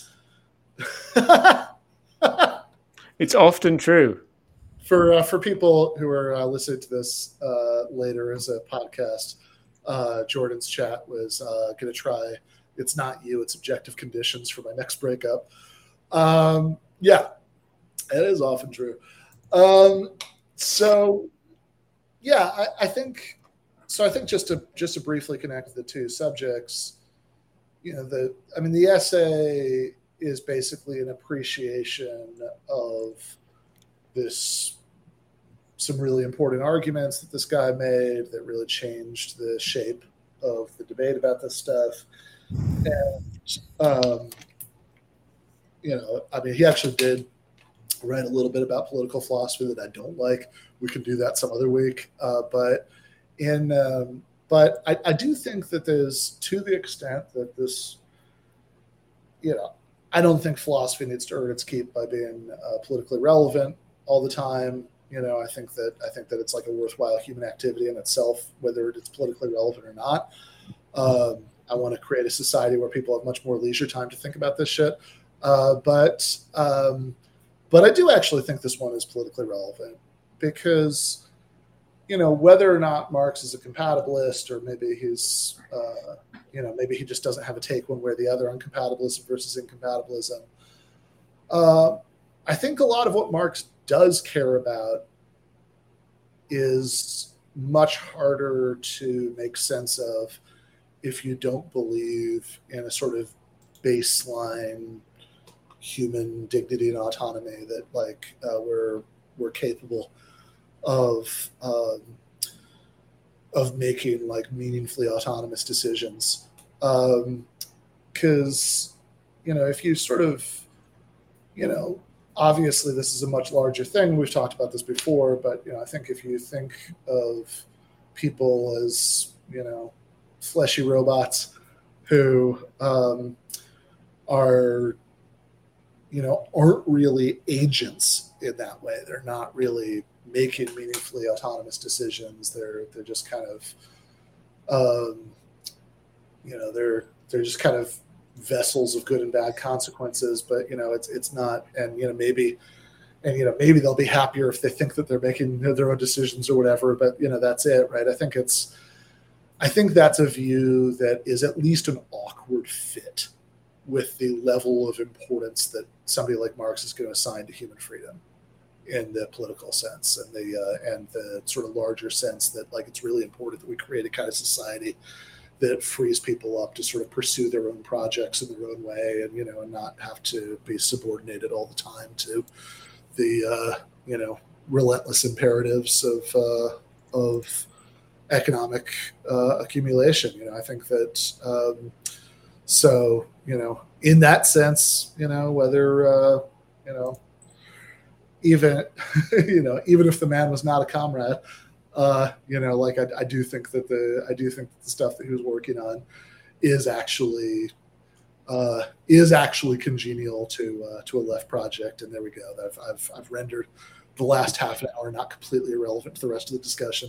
um, it's often true. For uh, for people who are uh, listening to this uh, later as a podcast, uh, Jordan's chat was uh, going to try "It's Not You, It's Objective Conditions" for my next breakup. Um, yeah, it is often true. Um, so, yeah, I, I think so. I think just to just to briefly connect the two subjects, you know, the I mean, the essay is basically an appreciation of this some really important arguments that this guy made that really changed the shape of the debate about this stuff. And, um, you know, I mean, he actually did write a little bit about political philosophy that I don't like. We can do that some other week. Uh, but in, um, but I, I do think that there's, to the extent that this, you know, I don't think philosophy needs to earn its keep by being uh, politically relevant all the time. You know, I think that I think that it's like a worthwhile human activity in itself, whether it's politically relevant or not. Um, I want to create a society where people have much more leisure time to think about this shit. Uh, but um, but I do actually think this one is politically relevant because, you know, whether or not Marx is a compatibilist or maybe he's, uh, you know, maybe he just doesn't have a take one way or the other on compatibilism versus incompatibilism. Uh, I think a lot of what Marx does care about is much harder to make sense of if you don't believe in a sort of baseline human dignity and autonomy that like uh, we're we're capable of um, of making like meaningfully autonomous decisions. Because um, you know if you sort of you know obviously this is a much larger thing. We've talked about this before, but you know, I think if you think of people as, you know, fleshy robots who um, are, you know, aren't really agents in that way. They're not really making meaningfully autonomous decisions. They're they're just kind of, um, you know, they're they're just kind of vessels of good and bad consequences. But you know, it's it's not, and you know, maybe, and you know, maybe they'll be happier if they think that they're making their own decisions or whatever. But you know, that's it, right? I think it's, I think that's a view that is at least an awkward fit with the level of importance that somebody like Marx is going to assign to human freedom in the political sense and the uh, and the sort of larger sense that like it's really important that we create a kind of society that frees people up to sort of pursue their own projects in their own way, and you know, and not have to be subordinated all the time to the uh, you know, relentless imperatives of uh, of economic uh, accumulation. You know, I think that um, so, you know, in that sense, you know, whether, uh, you know, even, you know, even if the man was not a comrade, uh, you know, like I, I do think that the, I do think that the stuff that he was working on is actually, uh, is actually congenial to, uh, to a left project. And there we go. I've, I've, I've rendered the last half an hour not completely irrelevant to the rest of the discussion.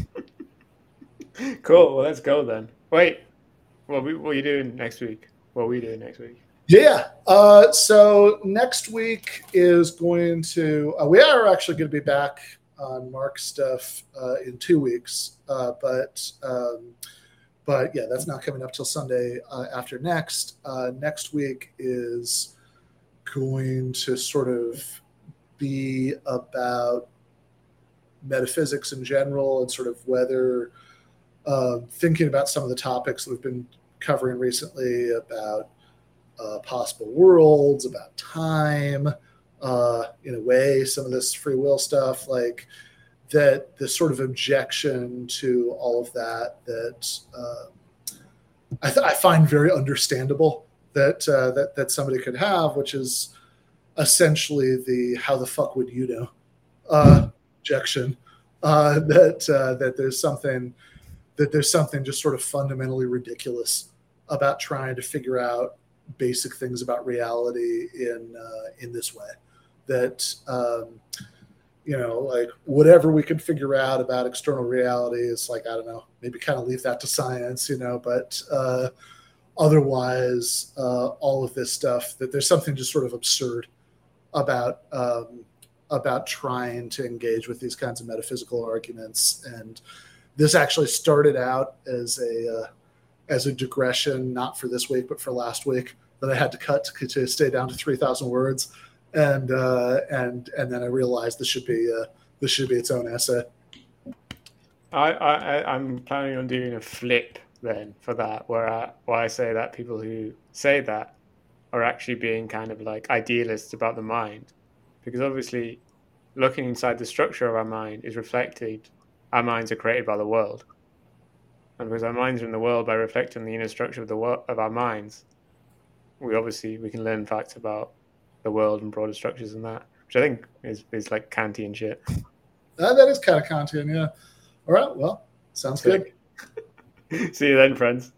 Cool. Well, let's go then. Wait. What, we, what are you doing next week? What are we doing next week? Yeah. Uh, so next week is going to, uh, we are actually going to be back on Mark stuff uh, in two weeks. Uh, but, um, but yeah, that's not coming up till Sunday uh, after next. Uh, next week is going to sort of be about metaphysics in general and sort of whether uh, thinking about some of the topics that we've been covering recently about uh, possible worlds, about time, uh, in a way, some of this free will stuff, like that, the sort of objection to all of that, that uh, I, th- I find very understandable that, uh, that, that somebody could have, which is essentially the, how the fuck would you know, uh, objection, uh, that, uh, that there's something, that there's something just sort of fundamentally ridiculous about trying to figure out basic things about reality in uh, in this way. That um, you know, like whatever we can figure out about external reality is like, I don't know, maybe kind of leave that to science, you know. But uh, otherwise, uh, all of this stuff, that there's something just sort of absurd about um, about trying to engage with these kinds of metaphysical arguments. And this actually started out as a uh, as a digression, not for this week, but for last week, that I had to cut to, to stay down to three thousand words, and uh, and and then I realized this should be uh, this should be its own essay. I, I I'm planning on doing a flip then for that, where I, where I say that people who say that are actually being kind of like idealists about the mind, because obviously looking inside the structure of our mind is reflected. Our minds are created by the world, and because our minds are in the world by reflecting the inner structure of the world of our minds, we obviously we can learn facts about the world and broader structures and that, which I think is is like Kantian shit. Uh, that is kind of Kantian, yeah. All right, well, sounds good. See you then, friends.